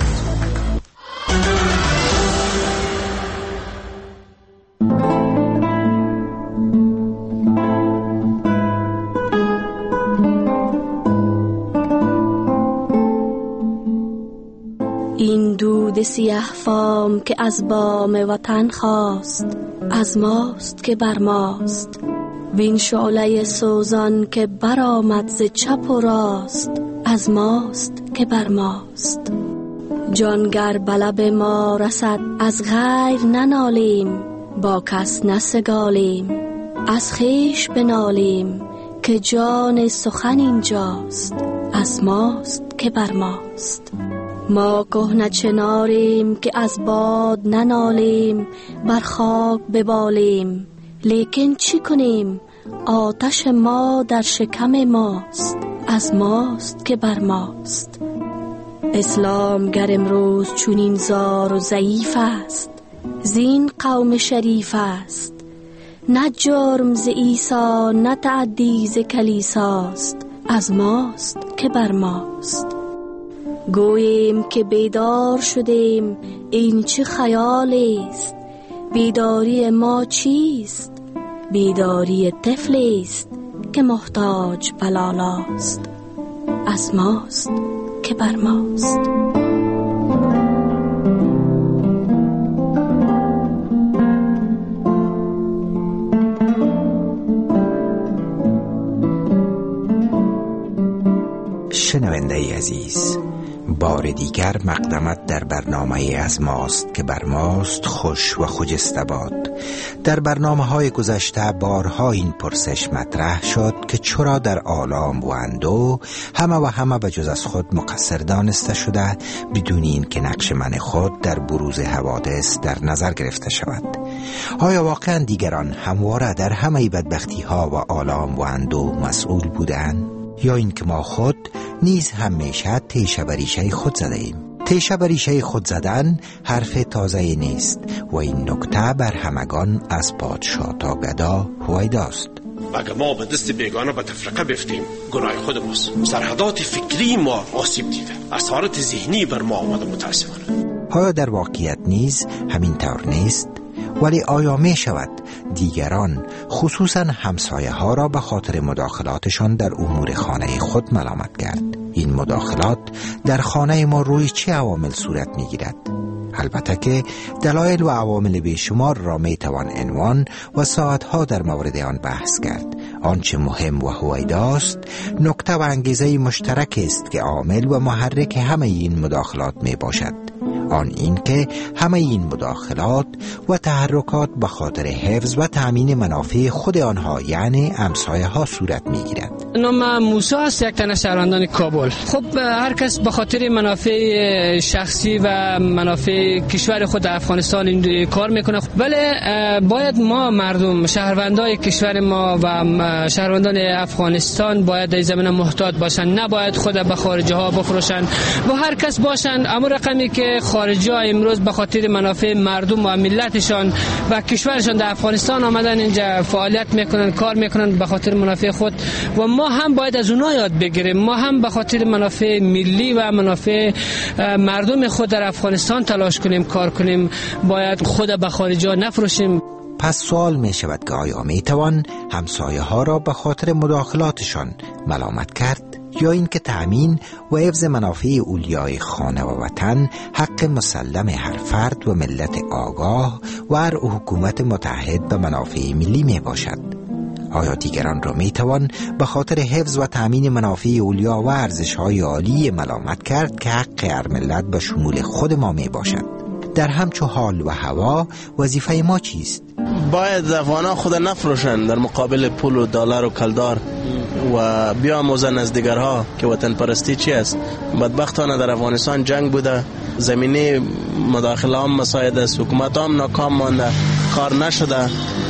Speaker 11: این دود سیاه فام که از بام وطن خواست، از ماست که بر ماست. وین شعله سوزان که برآمد ز چپ و راست، از ماست که بر ماست. جانگر به لب ما رسد از غیر ننالیم، با کس نسگالیم. از خویش بنالیم که جان سخن اینجاست، از ماست که بر ماست. ما کهنه چناریم که از باد ننالیم، بر خاک ببالیم. لیکن چی کنیم؟ آتش ما در شکم ماست، از ماست که بر ماست. اسلام گر امروز چونین زار و ضعیف است، زین قوم شریف است. نه جرم ز عیسی نه تعدی ز کلیساست، از ماست که بر ماست. گوییم که بیدار شدیم، این چه خیالی است؟ بیداری ما چیست؟ بیداری طفلی است که محتاج بلالاست، از ماست که بر ماست.
Speaker 12: شنونده عزیز، بار دیگر مقدمت در برنامه از ماست که بر ماست خوش و خجسته باد. در برنامه های گذشته بارها این پرسش مطرح شد که چرا در آلام و اندو همه و همه به جز از خود مقصر دانسته شده، بدون این که نقش من خود در بروز حوادث در نظر گرفته شود. آیا واقعا دیگران همواره در همه بدبختی ها و آلام و اندو مسئول بودند؟ یا اینکه ما خود نیز همیشه تیشه بر ریشه خود زده ایم؟ تیشه بر ریشه خود زدن حرف تازه نیست و این نکته بر همگان از پادشاه تا گدا هویداست.
Speaker 13: اگر ما به دست بیگانه به تفرقه بفتیم، گناه خود ماست. سرحدات فکری ما آسیب دیده، اثرات ذهنی بر ما آمده متاسفانه.
Speaker 12: آیا در واقعیت نیز همین طور نیست؟ ولی آیا می شود دیگران خصوصا همسایه ها را به خاطر مداخلاتشان در امور خانه خود ملامت کرد؟ این مداخلات در خانه ما روی چه عوامل صورت می گیرد؟ البته که دلایل و عوامل بیشمار را می توان عنوان و ساعتها در مورد آن بحث کرد. آنچه مهم و هویداست نکته و انگیزه مشترک است که عامل و محرک همه این مداخلات می باشد. آن این که همه این مداخلات و تحرکات به خاطر حفظ و تأمین منافع خود آنها یعنی همسایه ها صورت می گیرد.
Speaker 14: نام موسی است، یک تن شهروندان کابل. خب هر کس به خاطر منافع شخصی و منافع کشور خود افغانستان این کار میکنه، ولی باید ما مردم شهروندای کشور ما و شهروندان افغانستان باید در زمینه محتاط باشن، نباید خود به خارجی ها بفروشن و هر کس باشن اما رقمی که خارجی ها امروز به خاطر منافع مردم و ملتشان و کشورشان در افغانستان آمدن اینجا فعالیت میکنن، کار میکنن به خاطر منافع خود و ما هم باید از اونها یاد بگیریم. ما هم به خاطر منافع ملی و منافع مردم خود در افغانستان تلاش کنیم، کار کنیم، باید خود به خارجی ها نفروشیم.
Speaker 12: پس سوال می شود که آیا می توان همسایه ها را به خاطر مداخلاتشان ملامت کرد یا اینکه تأمین و حفظ منافع اولیای خانه و وطن حق مسلم هر فرد و ملت آگاه و هر حکومت متحد به منافع ملی می باشد؟ آیا دیگران را می توان به خاطر حفظ و تأمین منافع اولیا و ارزش‌های عالی ملامت کرد که حق هر ملت به شمول خود ما می باشد؟ در همچو حال و هوا وظیفه ما چیست؟
Speaker 15: باید افغانا خود نفروشن در مقابل پول و دلار و کلدار و بیاموزن از دیگرها که وطن پرستی چی است. بدبختانه در افغانستان جنگ بوده، زمینه مداخله هم مساعد است، حکومت هم ناکام مانده، کار نشده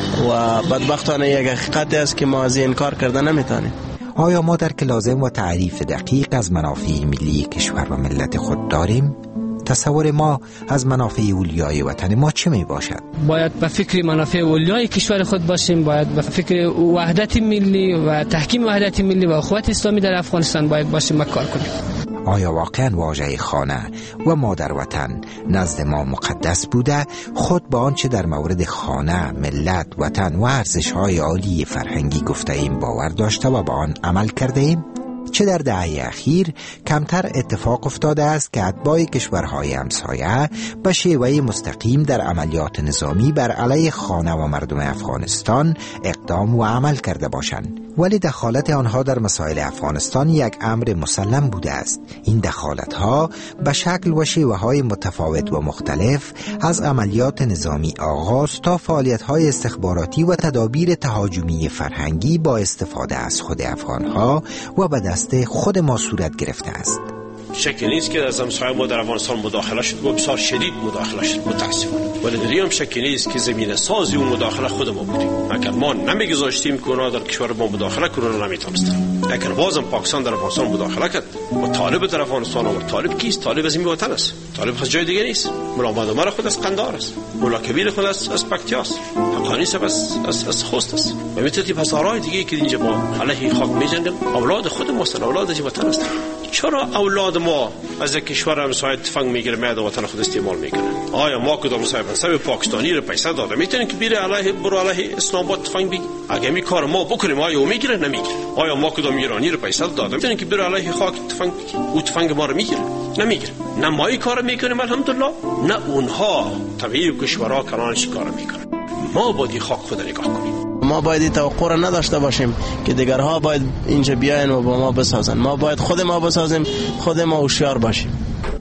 Speaker 15: و بدبختانه یک حقیقتی است که ما از این کار کرده نمیتونیم.
Speaker 12: آیا ما درک لازم و تعریف دقیق از منافع ملی کشور و ملت خود داریم؟ تصور ما از منافع اولیای وطن ما چه می باشد؟
Speaker 14: باید به فکر منافع اولیای کشور خود باشیم، باید به فکر وحدت ملی و تحکیم وحدت ملی و اخوت اسلامی در افغانستان باید باشیم و کار کنیم.
Speaker 12: آیا واقعا واژه خانه و مادر وطن نزد ما مقدس بوده؟ خود با آنچه در مورد خانه، ملت، وطن و ارزش‌های عالی فرهنگی گفته ایم باور داشته و با آن عمل کرده ایم؟ چه در دهه اخیر کمتر اتفاق افتاده است که اتباع کشورهای همسایه به شیوه مستقیم در عملیات نظامی بر علیه خانه و مردم افغانستان اقدام و عمل کرده باشند، ولی دخالت آنها در مسائل افغانستان یک امر مسلم بوده است. این دخالت‌ها به شکل و شیوه‌های متفاوت و مختلف از عملیات نظامی آغاز تا فعالیت‌های استخباراتی و تدابیر تهاجمی فرهنگی با استفاده از خود افغان‌ها و به دست خود ما صورت گرفته است.
Speaker 13: شکی نیست که از همسایه ما در افغانستان مداخله شد و بسیار شدید مداخله شد متاسفانه، ولی در این هم شکی نیست که زمینه سازی اون مداخله خود ما بودیم. اگر ما نمیگذاشتیم که اونا در کشور ما مداخله کنن نمیتونستن. اگر بازم پاکستان در افغانستان مداخله کرد و طالب در افغانستان و طالب کیست؟ طالب از این وطن است، طالب از جای دیگه نیست. مولا محمد خود از قندهار است، مولا کبیر خود از از پکتیاست، حقانی صاحب از از, از خوست است و میتونی پسرای دیگه که اینجا با علیه خاک میجنگن اولاد خود ما هستند، اولاد از وطن است. چرا اولاد ما از یک کشور همسایه تفنگ میگیره میاد وطن خود استعمال میکنه؟ آیا ما کدام صاحب حساب پاکستانی رو پیسه داده میتونیم که بیره علیه برو علیه اسلام آباد تفنگ بگیره؟ اگه می کار ما بکنیم آیا او میگیره؟ نمیگیره. آیا ما کدام ایرانی رو پیسه داده میتونیم که بیره علیه خاک تفنگ بگیره؟ او تفنگ ما رو میگیره؟ نمیگیره. نه ما این کارو میکنیم الحمدلله، نه اونها طبیعی کشورها کنارش کارو میکنن. ما باید خاک خود نگاه کنیم.
Speaker 15: ما باید توقع را نداشته باشیم که دیگرها باید اینجا بیاین و با ما بسازن. ما باید خود ما بسازیم، خود ما هوشیار باشیم.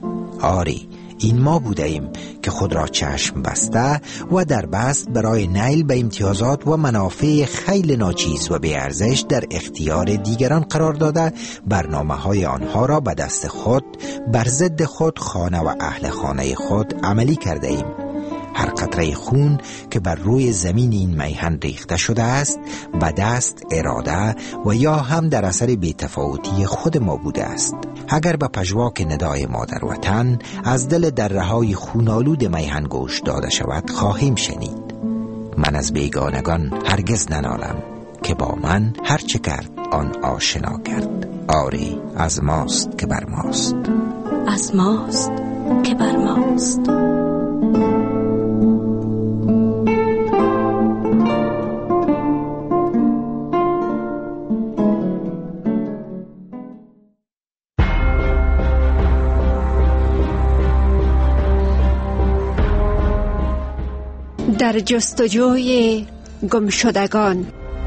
Speaker 12: آری، این ما بوده ایم که خود را چشم بسته و در بست برای نیل به امتیازات و منافع خیلی ناچیز و بی‌ارزش در اختیار دیگران قرار داده برنامه های آنها را به دست خود بر ضد خود، خانه و اهل خانه خود عملی کرده ایم. هر قطره خون که بر روی زمین این میهن ریخته شده است به دست، اراده و یا هم در اثر بی‌تفاوتی خود ما بوده است. اگر به پژواک ندای مادر وطن از دل دره‌های خونالود میهن گوش داده شود خواهیم شنید. من از بیگانگان هرگز ننالم که با من هر چه کرد آن آشنا کرد. آری، از ماست که بر ماست،
Speaker 11: از ماست که بر ماست.
Speaker 16: در جستجوی گمشدگان.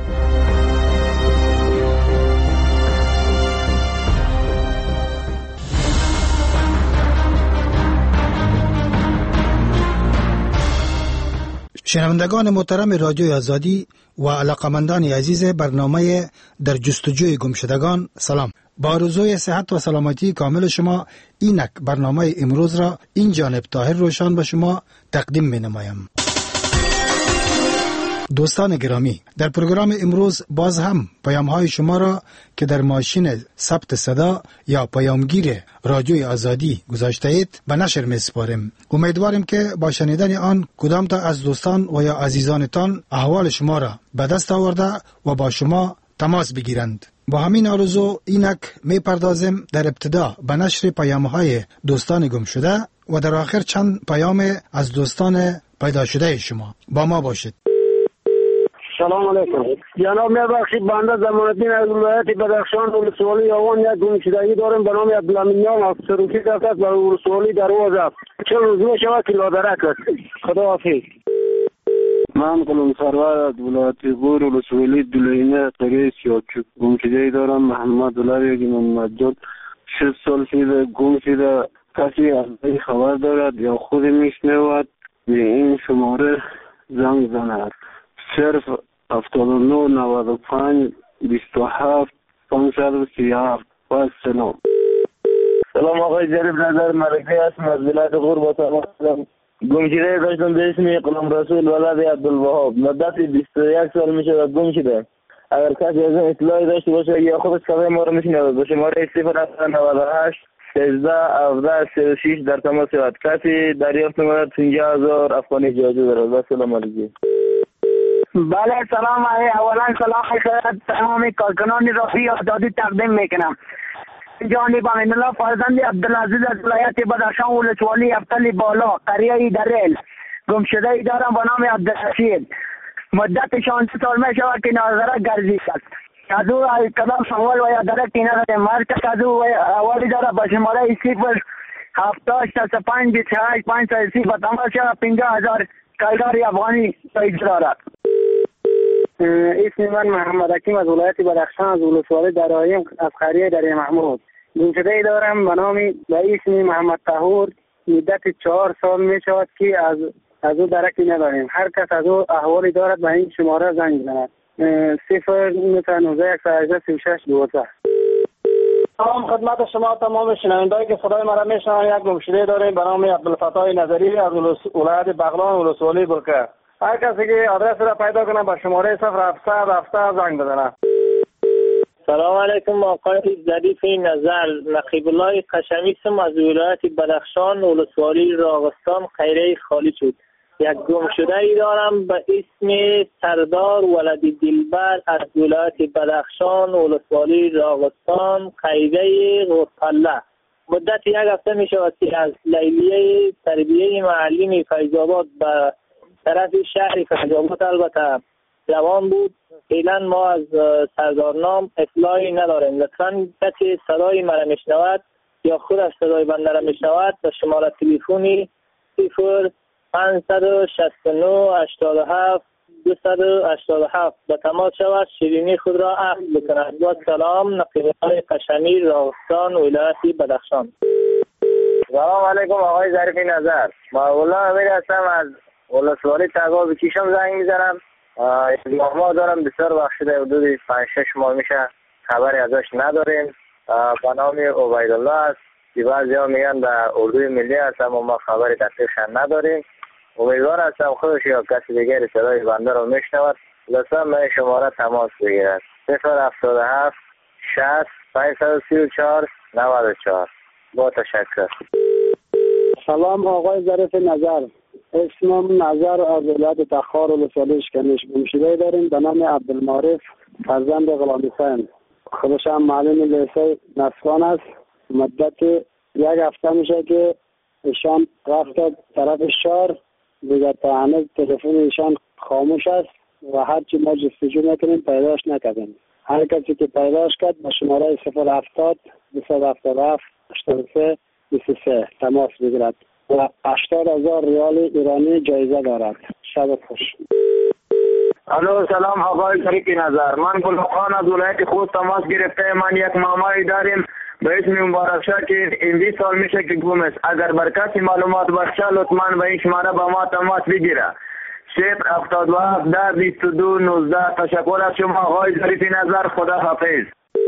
Speaker 9: شنوندگان محترم رادیوی آزادی و علاقمندان عزیز برنامه در جستجوی گمشدگان، سلام. با آرزوی صحت و سلامتی کامل شما، اینک برنامه امروز را این جانب طاهر روشان به شما تقدیم می نمایم. دوستان گرامی، در پروگرام امروز باز هم پیام های شما را که در ماشین ثبت صدا یا پیامگیر رادیوی آزادی گذاشته اید به نشر می سپاریم. امیدواریم که با شنیدن آن کدام تا از دوستان و یا عزیزانتان احوال شما را به دست آورده و با شما تماس بگیرند. با همین آرزو اینک می پردازیم در ابتدا به نشر پیام های دوستان گم شده و در آخر چند پیام از دوستان پیدا شده شما. با ما باشید.
Speaker 6: سلام علیکم. جناب میبخشید، بنده زمانالدین از ولایت بدخشان ولسوالی آوان یک گمشدگی دارم به نام عبدالامین از سروکی دفتر در ولسوالی در وزف. چه روز می شود که لادرک است. خدا حافظ.
Speaker 17: من قلم سرور از ولایت غور ولسوالی دلینه قریه سیاچوک گمشدگی دارم. محمد ولایت محمد جان شش سال شده گم شده. کسی از این خبر دارد یا خود میشنود به این شماره زنگ زند. صرف هفتاد و نه نود و پنج بیست و هفت پانصد و سی و هفت. و سلام.
Speaker 18: سلام آقای جریب نظر ملکی هستم از ولایت غور با سلام. گمشده داشتم به اسم قلم رسول ولد عبدالوهاب. مدت بیست و یک سال می شود گم شده. اگر کسی از این اطلاعی داشته باشه یا خودش صدای ما رو میشنوه به شماره صفر هفت نود و هشت سیزده هفده سی و شش در تماس شود. کسی دریافت نماید پنجاه هزار افغانی جایزه دارد. و سلام علیکم.
Speaker 19: بله سلام علیکم. اولا سلام خدمت تمام کارکنان رادیوی آزادی تقدیم میکنم. جانب امین الله فرزند عبدالعزیز از ولایت بدخشان ولسوالی افتلی بالا قریه درل گمشده ای دارم به نام عبدالرشید. مدت شانزده سال می شود که ناظرک گردید است. از او کدام سوال و یا درک نداریم. هر کس از او اوالی داره به شماره صفر هفتاد شصت و پنج بیست و هشت پنجصد و سی و تماس شود پنجاه هزار کلدار افغانی جایزه دارد.
Speaker 6: اسم من محمد حکیم از ولایت بدخشان از ولسوالی درایم از قریه دره محمود. گمشده ای دارم به نام به اسم محمد طهور. مدت چهار سال می شود که از از او درکی نداریم. هر کس از او احوالی دارد به این شماره زنگ بزند. صفر نوزده یک سه هشت سی و شش دوازده.
Speaker 18: سلام خدمت شما تمام شنوندگان که صدای مرا میشنوند. یک گمشده داریم به نام عبدالفتاح نظری از ولایت بغلان ولسوالی برکه. هر کسی که آدرس را پیدا کنه با شماره صفر هفتصد هفتصد زنگ بزنه.
Speaker 20: سلام علیکم آقای ظریف نظر. نقیب الله قشمی هستم از ولایت بدخشان ولسوالی راغستان خیره خالی شد. یک گمشده ای دارم به اسم سردار ولد دلبر از ولایت بدخشان ولسوالی راغستان خیره غرفله. مدت یک هفته می شود که از لیلیه تربیه معلم فیض‌آباد به طرف شهر فیض‌آباد البته روان بود. فعلا ما از سردارنام اطلاعی نداریم. لطفاً کسی صدای مرا میشنود یا خودش صدای بنده را میشنود به شماره تلفنی صفر پانصد و شصت و نه هشتاد و هفت دویست و هشتاد و هفت به تماس شود شیرینی خود را عرض بکند. با سلام. نقیب الله قشمی راغستان ولایت بدخشان.
Speaker 18: سلام علیکم آقای ظریف نظر. ما والله امیر هستم از ولسوالی تگاب کیشم زنگ میزنم. ماما دارم بسیار بخشیده حدود پنج شش ماه میشه خبری ازش نداریم. به نام عبیدالله است که بعضی ها میگن در اردوی ملی هست اما ما خبری دقیقشان نداریم. امیدوار هستم خودش یا کسی دیگری صدای بنده رو میشنود لطفا من شماره تماس بگیرد. صفر هفتاد و هفت شصت پانصد و سی و چهار نود و چهار. با تشکر.
Speaker 6: سلام آقای ظریف نظر. اسمم نظر از ولایت تخار ولسوالی اشکنیش. گمشده داریم به نام عبدالمعرف فرزند غلام حسین. خودش هم معلم لیسه نسوان است. مدت یک هفته میشه که ایشان رفت طرف شهر دیگه تا هنوز تلفن ایشان خاموش است و هرچی ما جستجو میکنیم پیداش نکردیم. هر کسی که پیداش کرد با شماره صفر هفتاد دویست و هفتاد و هفت هشتاد و سه بیست و سه تماس بگیرد و هشتاد هزار ریال ایرانی جایزه دارد.
Speaker 18: شبت خوش. الو سلام آقای شریفی نظر، من گلخان از ولایت خوست تماس گرفته. من یک مامایی داریم به اسم مبارک شاه که این بیست سال میشه که گم است. اگر بر کسی معلومات باشه لطفاً به این شماره با ما تماس بگیره. صفر هفتاد و هفت ده بیست و دو نوزده. تشکر از شما آقای شریفی نظر، خدا حافظ.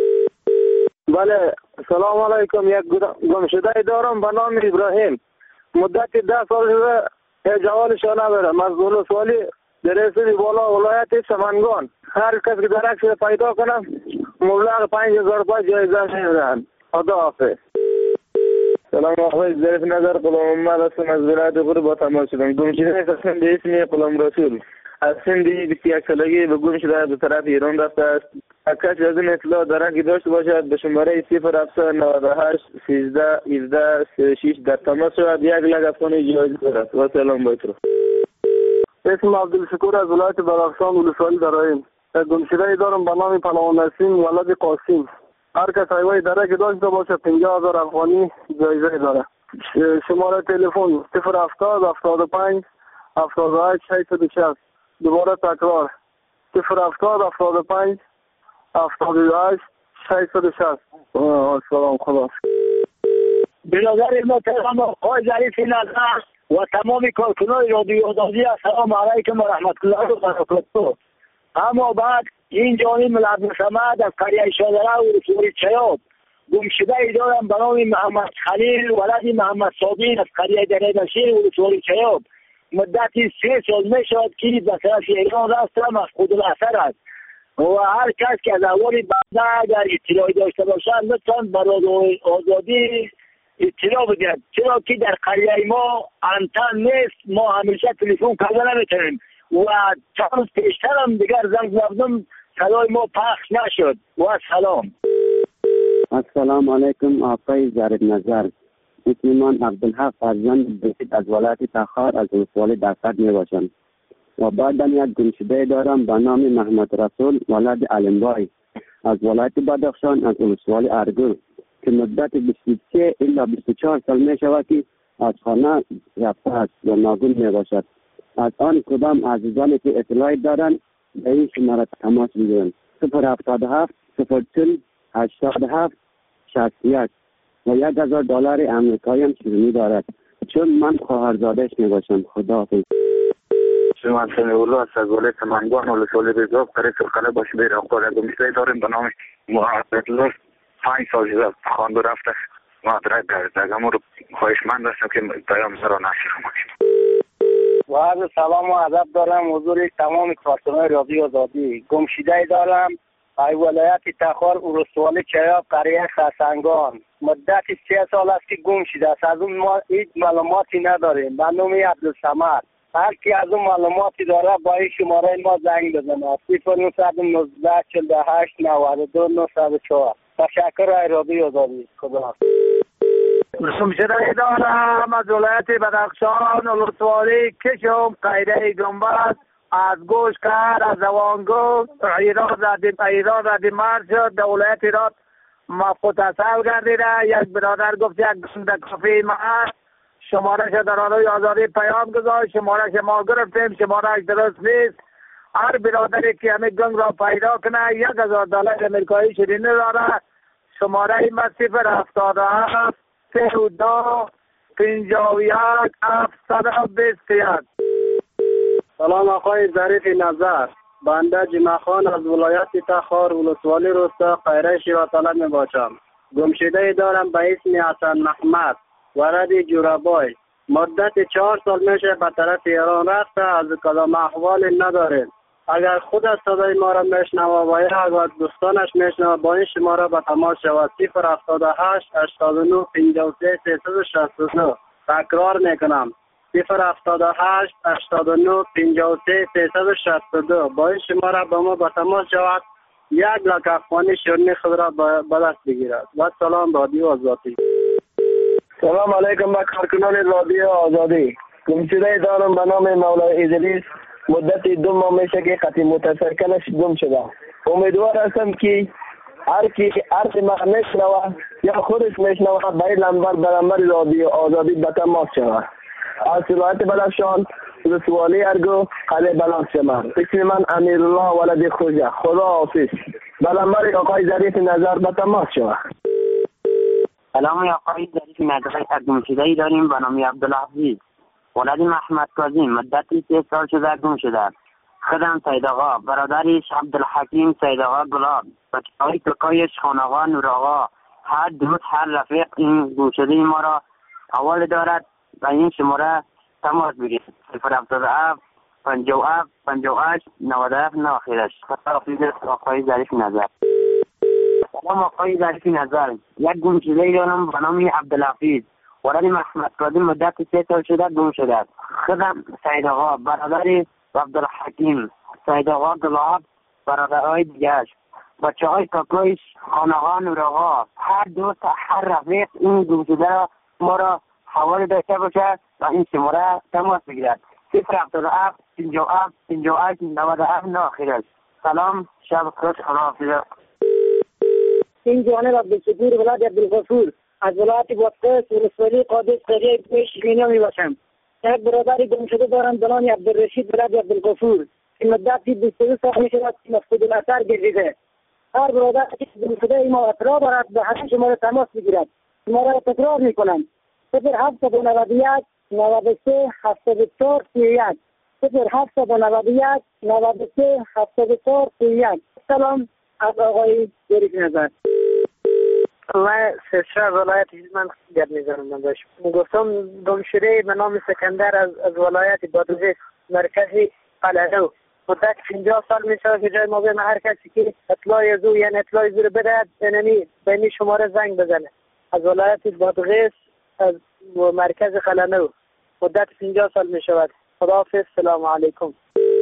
Speaker 21: بله سلام علیکم. یک گمشده دارم به نام ابراهیم، مدت ده سال شده جوالش ندارم. از ولسوالی درستی بالا ولایت سمنگان هر کس که درک شده پیدا کنم مبلغ پنج هزار روپای جایزه میدن. خدا حافظ.
Speaker 18: سلام آقای ظریف نظر، غلام محمد هستم از ولایت غرب با تماس شدم. گمشده هستم به اسم غلام رسول از سن بیست و یک سالگی به گم شده به طرف ایران رفته است. کسی از این اطلاع دارد که داشته باشد به شماره صفر هفتصد و نود و هشت سیزده هفده سی و شش در تماس شود. یک لک افغانی جایزه دارد. و سلام بایترو.
Speaker 21: اسم عبدالشکور از ولایت بدخشان ولسوالی داریم. گمشده دارم به نام پناه نسیم ولد قاسم. هر کس حیوانی داره که داشته باشه پنجاه هزار افغانی جایزه داره. شماره تلفن صفر هفتاد هفتاد و پنج هفتاد و هشت ششصد و شصت. دوباره تکرار صفر هفتاد هفتاد و پنج هفتاد و هشت ششصد و شصت. سلام خدا.
Speaker 19: برادر محترم آقای ظریفی نظر و تمام کارکنان رادیو آزادی، السلام علیکم و رحمت الله و برکاته. اما بعد این جانی ملعب سمد از قریه شادره و رسولی چیاب گمشده ای دارم به نام محمد خلیل ولد محمد صابین از قریه دنیدشیر و رسولی چیاب. مدتی سه سال می شود که به طرف ایران رفتم، از خود الاثر است و هر کس که از اول بعد اگر اطلاعی داشته باشد لطفاً به رادیو آزادی اطلاع بدهد، چرا که در قریه ما انتن نیست. ما همیشه تلفن کرده نمیتونیم و چند پیشتر هم دیگر زنگ زدم صدای ما پخش نشد. و سلام.
Speaker 22: السلام علیکم آقای ظریف نظر، اسم من عبدالحق فرزند بسید از ولایت تخار از ولسوالی دفتر می باشم و بعدا یک گمشده دارم به نام محمد رسول ولد علمبای از ولایت بدخشان از ولسوالی ارگل که مدت بیست و سه الی بیست و چهار سال می شود که از خانه رفته است و ناگون می باشد. از آن کدام عزیزانی که اطلاعی دارند به این شماره تماس بگیرند. صفر هفتاد و هفت صفر چل هشتاد و هفت شصت و یک و یک هزار دلار امریکایی هم شیرینی دارد چون من خواهرزادش می باشم. خدا حافظ.
Speaker 18: شما سمیولا از ولایت سمنگان ولسوالی رضا قریه سرخانه باشه بیر اخبار گمشده داریم به نام محمد لطف. پنج سال شده خانده رفته ما درک درگم رو خواهشمند هستم که پیام را نشر کنید.
Speaker 19: و عرض سلام و ادب دارم حضور تمام کارکنان رادیو آزادی. گمشده دارم ای ولایت تخار ولسوالی چیاب قریه خرسنگان. مدت سه سال است که گم شده است. از اون ما هیچ معلوماتی نداریم. به نام عبدالصمد. هر کی از اون معلوماتی داره با این شماره ما زنگ بزنه. صفر نهصد و نوزده چهل و هشت نود و دو نهصد و چهار. تشکر از رادیو آزادی. خدا.
Speaker 21: گمشده دارم از ولایت بدخشان ولسوالی کشم قریه گنبد از گوش کرد از زوانگو ایران زدیم ایران زدیم مرد شد در ولایت ایران متصل گردیده. یک برادر گفت یک گنده کافی ما شماره شد در رادیو آزادی پیام گذاشت. شماره ما گرفتیم، شماره درست نیست. هر برادری که همه گنگ را پیدا کنه یک هزار دلار امریکایی شیرینی داره. شماره ما صفر هفتاد و هفت سه و دو پنجاه و یک هفتصد و بیست و یک. سلام آقای ظریف نظر، بنده جمعه خان از ولایت تخار ولسوالی روستا قریه شیراتله می باشم. گمشده دارم به اسم حسن محمد ولد جورابای. مدت چهار سال میشه به طرف ایران رفته، از کدام احوال نداره. اگر خود از صدای ما را میشنوه و یا اگر دوستانش میشنوه با این شماره به تماس شود. صفر هفتاد و هشت هشتاد و نه پنجاه و سه سیصد و شصت و دو. تکرار میکنم صفر هفتاد و هشت هشتاد و نه پنجاه و سه سیصد و شصت و دو. با این شماره با ما به تماس شود. یک لک افغانی شیرینی خود را به دست بگیرد. و سلام رادیو آزادی.
Speaker 18: سلام علیکم به کارکنان رادیو آزادی. گمشده دارم به نام مولای ادریس. مدت دو ماه میشه که خطی متصل گم شده. امیدوار هستم که هر کی هر کی ما میشنوه یا خودش میشنوه به این نمبر به نمبر رادیو آزادی به تماس شود. از ولایت بدخشان
Speaker 21: ولسوالی ارگو قلعه بلند شمر. اسم من امیرالله ولد خوجه. خدا حافظ. بلنبری آقای ظریف نظر به تماس شود.
Speaker 4: سلام آقای ظریف نظر از گمشده‌ای داریم به نام عبدالعزیز ولد محمد کاظم. مدتی سه سال شده گم شده. خودم سید آقا، برادرش عبدالحکیم سید آقا گلاب، بچه‌های تکایش خانقا نور آقا، هر دوست هر رفیق این گمشده ما را اول دارد و این شماره تماس بگیرید. صفر هفتاد و هفت پنجاه و هفت پنجاه و هشت نود و هفت ناخیرش. خدا حافظ آقای ظریف نظر. سلام آقای ظریف نظر. یک گمشده دارم به نام عبدالحفیظ ولد محمد کاظم. مدت سه سال شده گم شده. خودم سید آقا، برادر عبدالحکیم سید آقا گلاب، برادرهای دیگرش، بچه های کاکایش خانقا نور آقا، هر دوست هر رفیق این گمشده را ما را حواله داشته باشد و این شماره تماس بگیرد. صفر هفتاد و هفت پنجاه و هفت پنجاه و هشت نود و هفت ناخیرش. سلام، شب خوش. خدا حافظ.
Speaker 5: این جانب عبدالصبور ولد عبدالغفور از ولایت بادغیس ولسوالی قادس قریه پیش مینیا می باشم. یک برادری گم شده دارم به نام عبدالرشید ولد عبدالغفور که مدتی بیست و دو سال می شود مفقود الاثر گردیده. هر برادر که گم شده ما اطلاع دارد به همین شماره تماس بگیرد. شماره را تکرار می کنم: صفر هفتصد و نود و یک نود و سه هفتاد و چهار سی و یک. صفر هفتصد و نود و یک نود و سه هفتاد و چهار سی و یک. سلام از آقای ظریف نظر.
Speaker 20: من سرشار ولایت هیزمند گرد میزنم. من داشت گفتم گمشده به نام سکندر از, از ولایت بادغیس مرکزی قلعه مدت پنجاه سال می شود که جای ما به هر کسی که اطلاع زو یعنی اطلاع زو رو بدهد بینمی بینی شماره زنگ بزنه. از ولایت بادغیس از مرکز قلعه مدت پنجاه سال می شود. خداحافظ. سلام علیکم.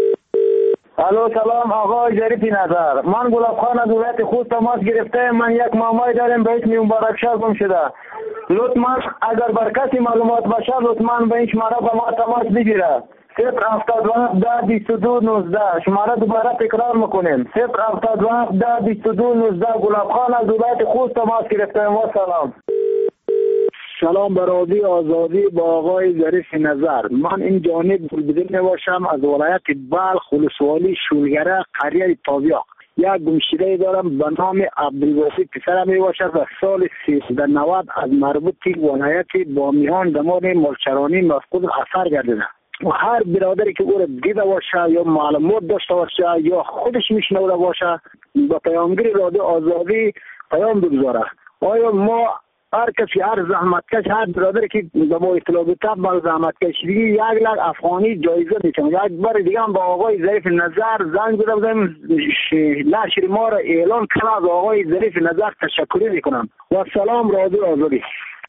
Speaker 21: الو سلام آقای ظریف نظر. من گلاب خان از ولایت خود تماس گرفته. من یک مامای دارم به اسم مبارک شاه گم شده. لطفا اگر بر کسی معلومات باشه لطفا به این شماره با ما تماس بگیره. صفر هفتاد و هفت ده بیست و دو نوزده. شماره دوباره تکرار میکنیم: صفر هفتاد و هفت ده بیست و دو نوزده. گلاب خان از ولایت خود تماس گرفته. ما سلام.
Speaker 23: سلام برادری آزادی با آقای ظریف نظر. من این جانب گلبدین نباشم از ولایت بلخ ولسوالی شولگره قریه تابیاق. یک گمشده دارم به نام عبدالباسط پسرم می باشد و سال سیزده نود از مربوط ولایت بامیان دمان ملچرانی مفقود اثر گردیده و هر برادری که او را دیده باشه یا معلومات داشته باشه یا خودش میشنوده باشه با پیامگیر رادیو آزادی پیام بگذاره. آیا ما هر کسی هر زحمتکش هر برادری که به ما اطلاع بده با زحمتکشی یک لک افغانی جایزه میتونه. یک بار دیگه هم با آقای ظریف نظر زنگ بزنم بودم نشر ما را اعلان کنه. از آقای ظریف نظر تشکر میکنم و سلام رادیو آزادی.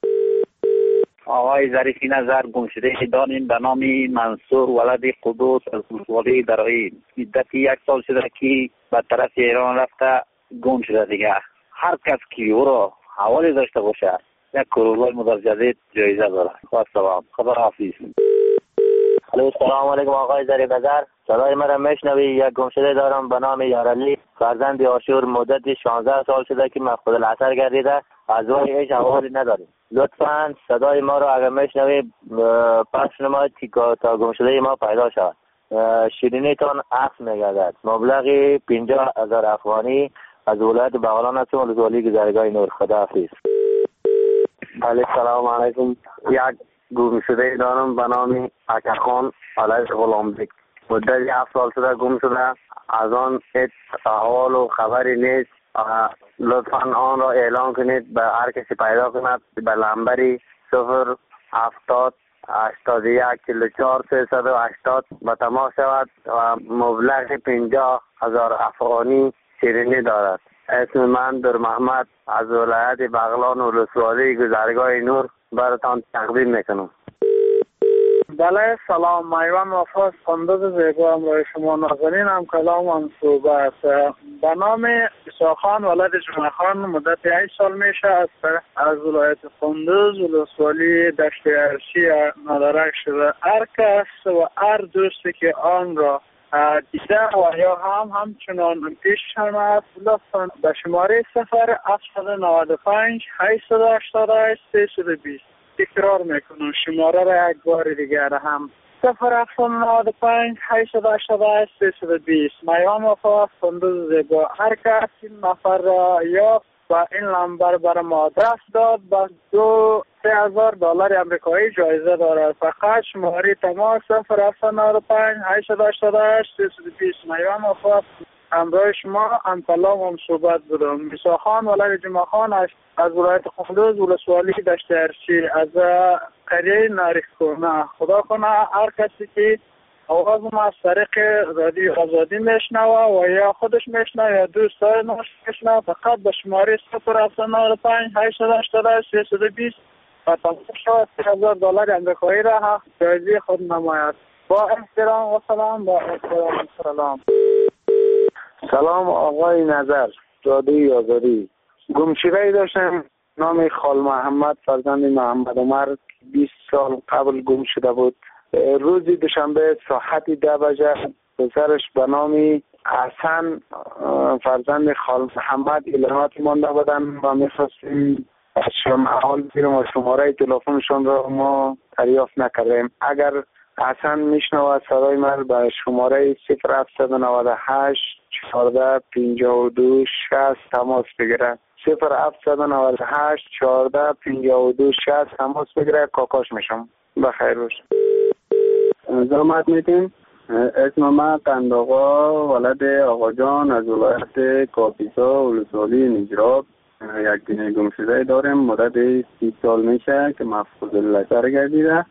Speaker 4: آقای ظریف نظر گمشده داریم به نام منصور ولد قدوس از ولسوالی درعی. مدت یک سال شده که به طرف ایران رفته گم شده دیگه. هر کس که او را حوالی داشته باشه یک کروبای مدار جدید جایزه داره. خدا سلام. خدا حافظ.
Speaker 18: الو سلام علیکم آقای ظریف نظر. صدای مرا میشنوی؟ یک گمشده دارم به نام یارعلی فرزند آشور. مدت شانزده سال شده که مفقود الاثر گردیده. از وی هیچ حوالی نداریم. لطفا صدای ما را اگر میشنوی پخش نمایید که تا گمشده ما پیدا شود. شیرینی تان عکس میگردد. مبلغ پنجاه هزار افغانی از ولایت بغلان هستم ولسوالی گذرگاه نور. خدا حافظ.
Speaker 21: علیه السلام علیکم. یک گمشده دارم به نام اکرخان علیه غلامبک. مدت هفت سال شده گم شده. از آن هیچ احوال و خبری نیست. لطفا آن را اعلان کنید به هر کسی پیدا کند به لنبری صفر هفتاد هشتاد و یک چهل و چهار سیصد و هشتاد به تماس شود و مبلغ پنجاه هزار افغانی شیرینی دارد. اسم من در محمد از ولایت بغلان ولسوالی گذرگاه نور براتان تقدیم میکنم. بله سلام. میوان وفاس قندوز زیبا امرای شما ناظرین هم کلام هم صحبت به نام اساخان ولد جمعخان. مدت هشت سال میشه از از ولایت قندوز ولسوالی دشت ارشی مدرک شده. هر کس و هر دوستی که آن را دیده و یا هم همچنان پیش شمد لطفا به شماره صفر هفتصد و نود و پنج هشتصد و هشتاد و هشت سیصد و بیست تکرار میکنم. شماره را یک بار دیگر هم صفر هفت نود و پنج هشت هشت هشت سیصد و بیست. میوان وفا سندوز زیبا. هر کس این نفر را یافت و این نمبر بر ما دست داد با دو سه هزار دلار امریکایی جایزه دارد. فقط شماره تماس صفر هفت نود و پنج هشت هشت هشت سیصد و بیست. میوان وفا همراه شما امپلام هم صحبت بودم. میسا خان ولد جمع خان از ولایت قندوز ولسوالی دشت ارچی از قریه ناریخ کنه. خدا کنه هر کسی که آواز ما از طریق رادیو آزادی میشنوه و یا خودش میشنوه یا دوستای ناش میشنوه فقط به شماره صفر هفت نود و پنج هشت هشت هشت سیصد و بیست و تمام شود سه هزار دلار امریکایی را جایزه خود نماید. با احترام و سلام. با احترام و سلام.
Speaker 23: سلام آقای نظر، رادیوی آزادی. گمشده‌ای داشتم نام خال محمد فرزند محمد عمر بیست سال قبل گم شده بود. روز دوشنبه ساعت ده بجه پسرش به نام حسن فرزند خال محمد اعلانات مانده بودن و می‌خواستیم شما حال بیرم و شماره تلفنشون را ما دریافت نکردیم. اگر حسن میشنوه صدای من به شماره صفر هفت نود و هشت چهارده پنجاه و دو شصت تماس بگیره. صفر هفت نود و هشت چهارده پنجاه و دو شصت تماس بگیره. کاکاش میشم. بخیر باش.
Speaker 22: زحمت میتیم. اسم من قنداقا ولد آقا جان از ولایت کاپیسا ولسوالی نجراب. یک دینه گمشده داریم. مدت سی سال میشه که مفقود لشکر گردیده.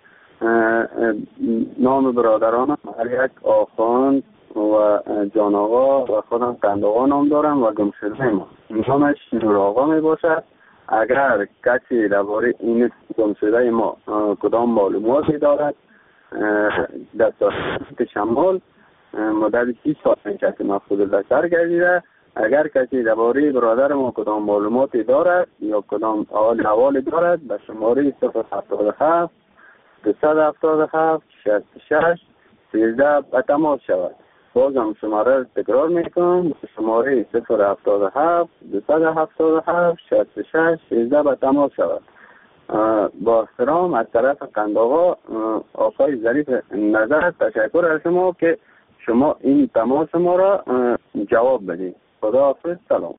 Speaker 22: نام برادرانم هر یک آخان و جان آقا و خودم قند آقا نام دارم و گمشده ما نامش نور آقا می باشد. اگر کسی درباره این گمشده ما کدام معلوماتی دارد دستات شمال مدت سی سال میشه که مفقود لشکر گردیده. اگر کسی درباره برادر ما کدام معلوماتی دارد یا کدام حال حوالی دارد به شماره صفر هفتاد و هفت دویست و هفتاد و هفت شصت و شش سیزده به تماس شود. بازم شماره را تکرار میکنم. شماره صفر هفتاد و هفت دویست و هفتاد و هفت شصت و شش سیزده به تماس شود. با احترام از طرف قنداقا آقای ظریف نظر تشکر از شما که شما این تماس ما را جواب بدید. خدا حافظ. سلام.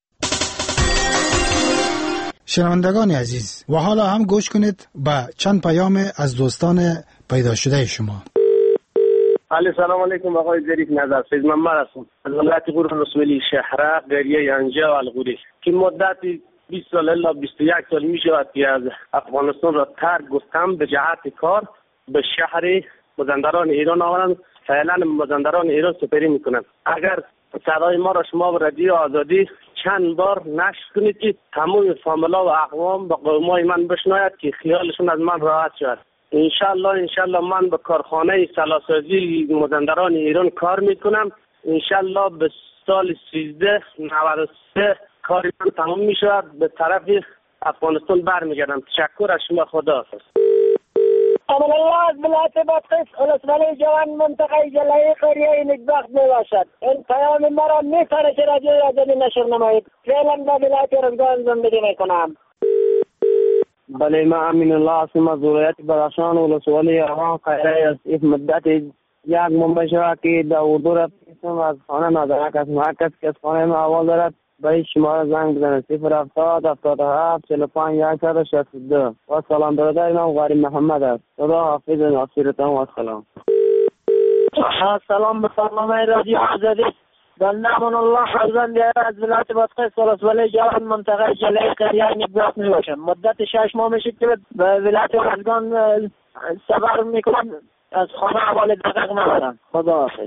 Speaker 9: شنوندگان عزیز و حالا هم گوش کنید به چند پیام از دوستان پیدا شده شما.
Speaker 6: علی سلام علیکم آقای ظریف نظر. سید محمد هستم از ولایت غور ولسوالی شهره قریه انجا و الغوری که مدت بیست سال الا بیست و یک سال می شود که از افغانستان را ترک گفتم به جهت کار به شهر مازندران ایران آورند. فعلا مازندران ایران سپری میکنند. اگر صدای ما را شما به رادیو آزادی چند بار نشر کنید که تمام فامیلا و اقوام با قومای من بشناید که خیالشون از من راحت شد. انشالله انشالله من به کارخانه سلاسازی مازندران ایران کار میکنم. انشالله به سال سیزده نود و سه کاری من تمام میشود به طرف افغانستان برمیگردم. تشکر از شما. خدا حافظ.
Speaker 21: اول الله از ولایت بادغیس ولسوالی جوان منطقه جلایی قریه نجبخت می باشد. این پیام مرا میتونه که رادیو آزادی نشر نمایید. فعلا به ولایت رزگان زندگی میکنم.
Speaker 3: بله ما امین الله هستم از ولایت بدخشان ولسوالی آوان قریه است. این مدت یک ماه شود که در اردو رفتم از خانه ندارد. کس ما کس که از خانه ما اول دارد به شماره زنگ بزنید. صفر هفتاد هفتاد و هفت چهل و پنج یکصد و شصت و دو. و سلام برادر من غریب محمد است. خدا حافظ ناصرتان و سلام.
Speaker 21: سلام به برنامه رادیو آزادی. بنده الله فرزند از ولایت بادغیس ولسوالی جوان منطقه جلای قریه نجبخت می باشم. مدت شش ماه میشه که به ولایت رزگان سفر میکنم. از خانه اول دقیق ندارم. خدا حافظ.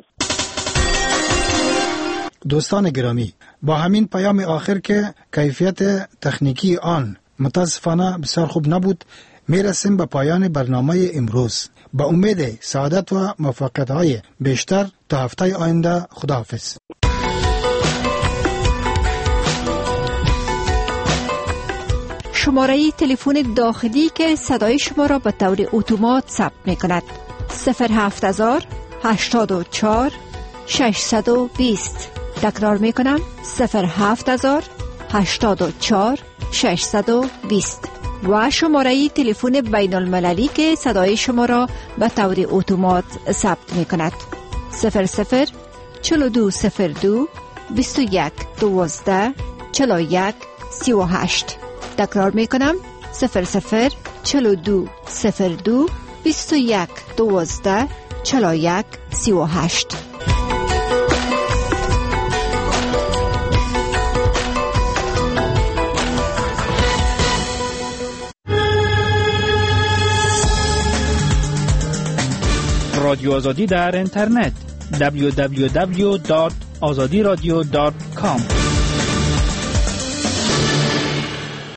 Speaker 9: دوستان گرامی با همین پیام آخر که کیفیت تکنیکی آن متاسفانه بسیار خوب نبود میرسیم به پایان برنامه امروز. با امید سعادت و موفقیت های بیشتر تا هفته آینده. خداحافظ.
Speaker 16: شماره تلفن داخلی که صدای شما را به طور اتومات ثبت می کند صفر هفت هزار هشتاد و چهار ششصد و بیست. تکرار می کنم صفر هفت هزار هشتاد و چهار ششصد و بیست. و شماره تلفن بین المللی که صدای شما را به طور اتومات ثبت می کند. صفر صفر چلو دو صفر دو بیست و یک دوازده چلو یک سی و هشت. تکرار می کنم صفر صفر چلو دو صفر دو بیست و یک دوازده چلو یک سی و هشت.
Speaker 9: رادیو آزادی در اینترنت دبلیو دبلیو دبلیو دات آزادی رادیو دات کام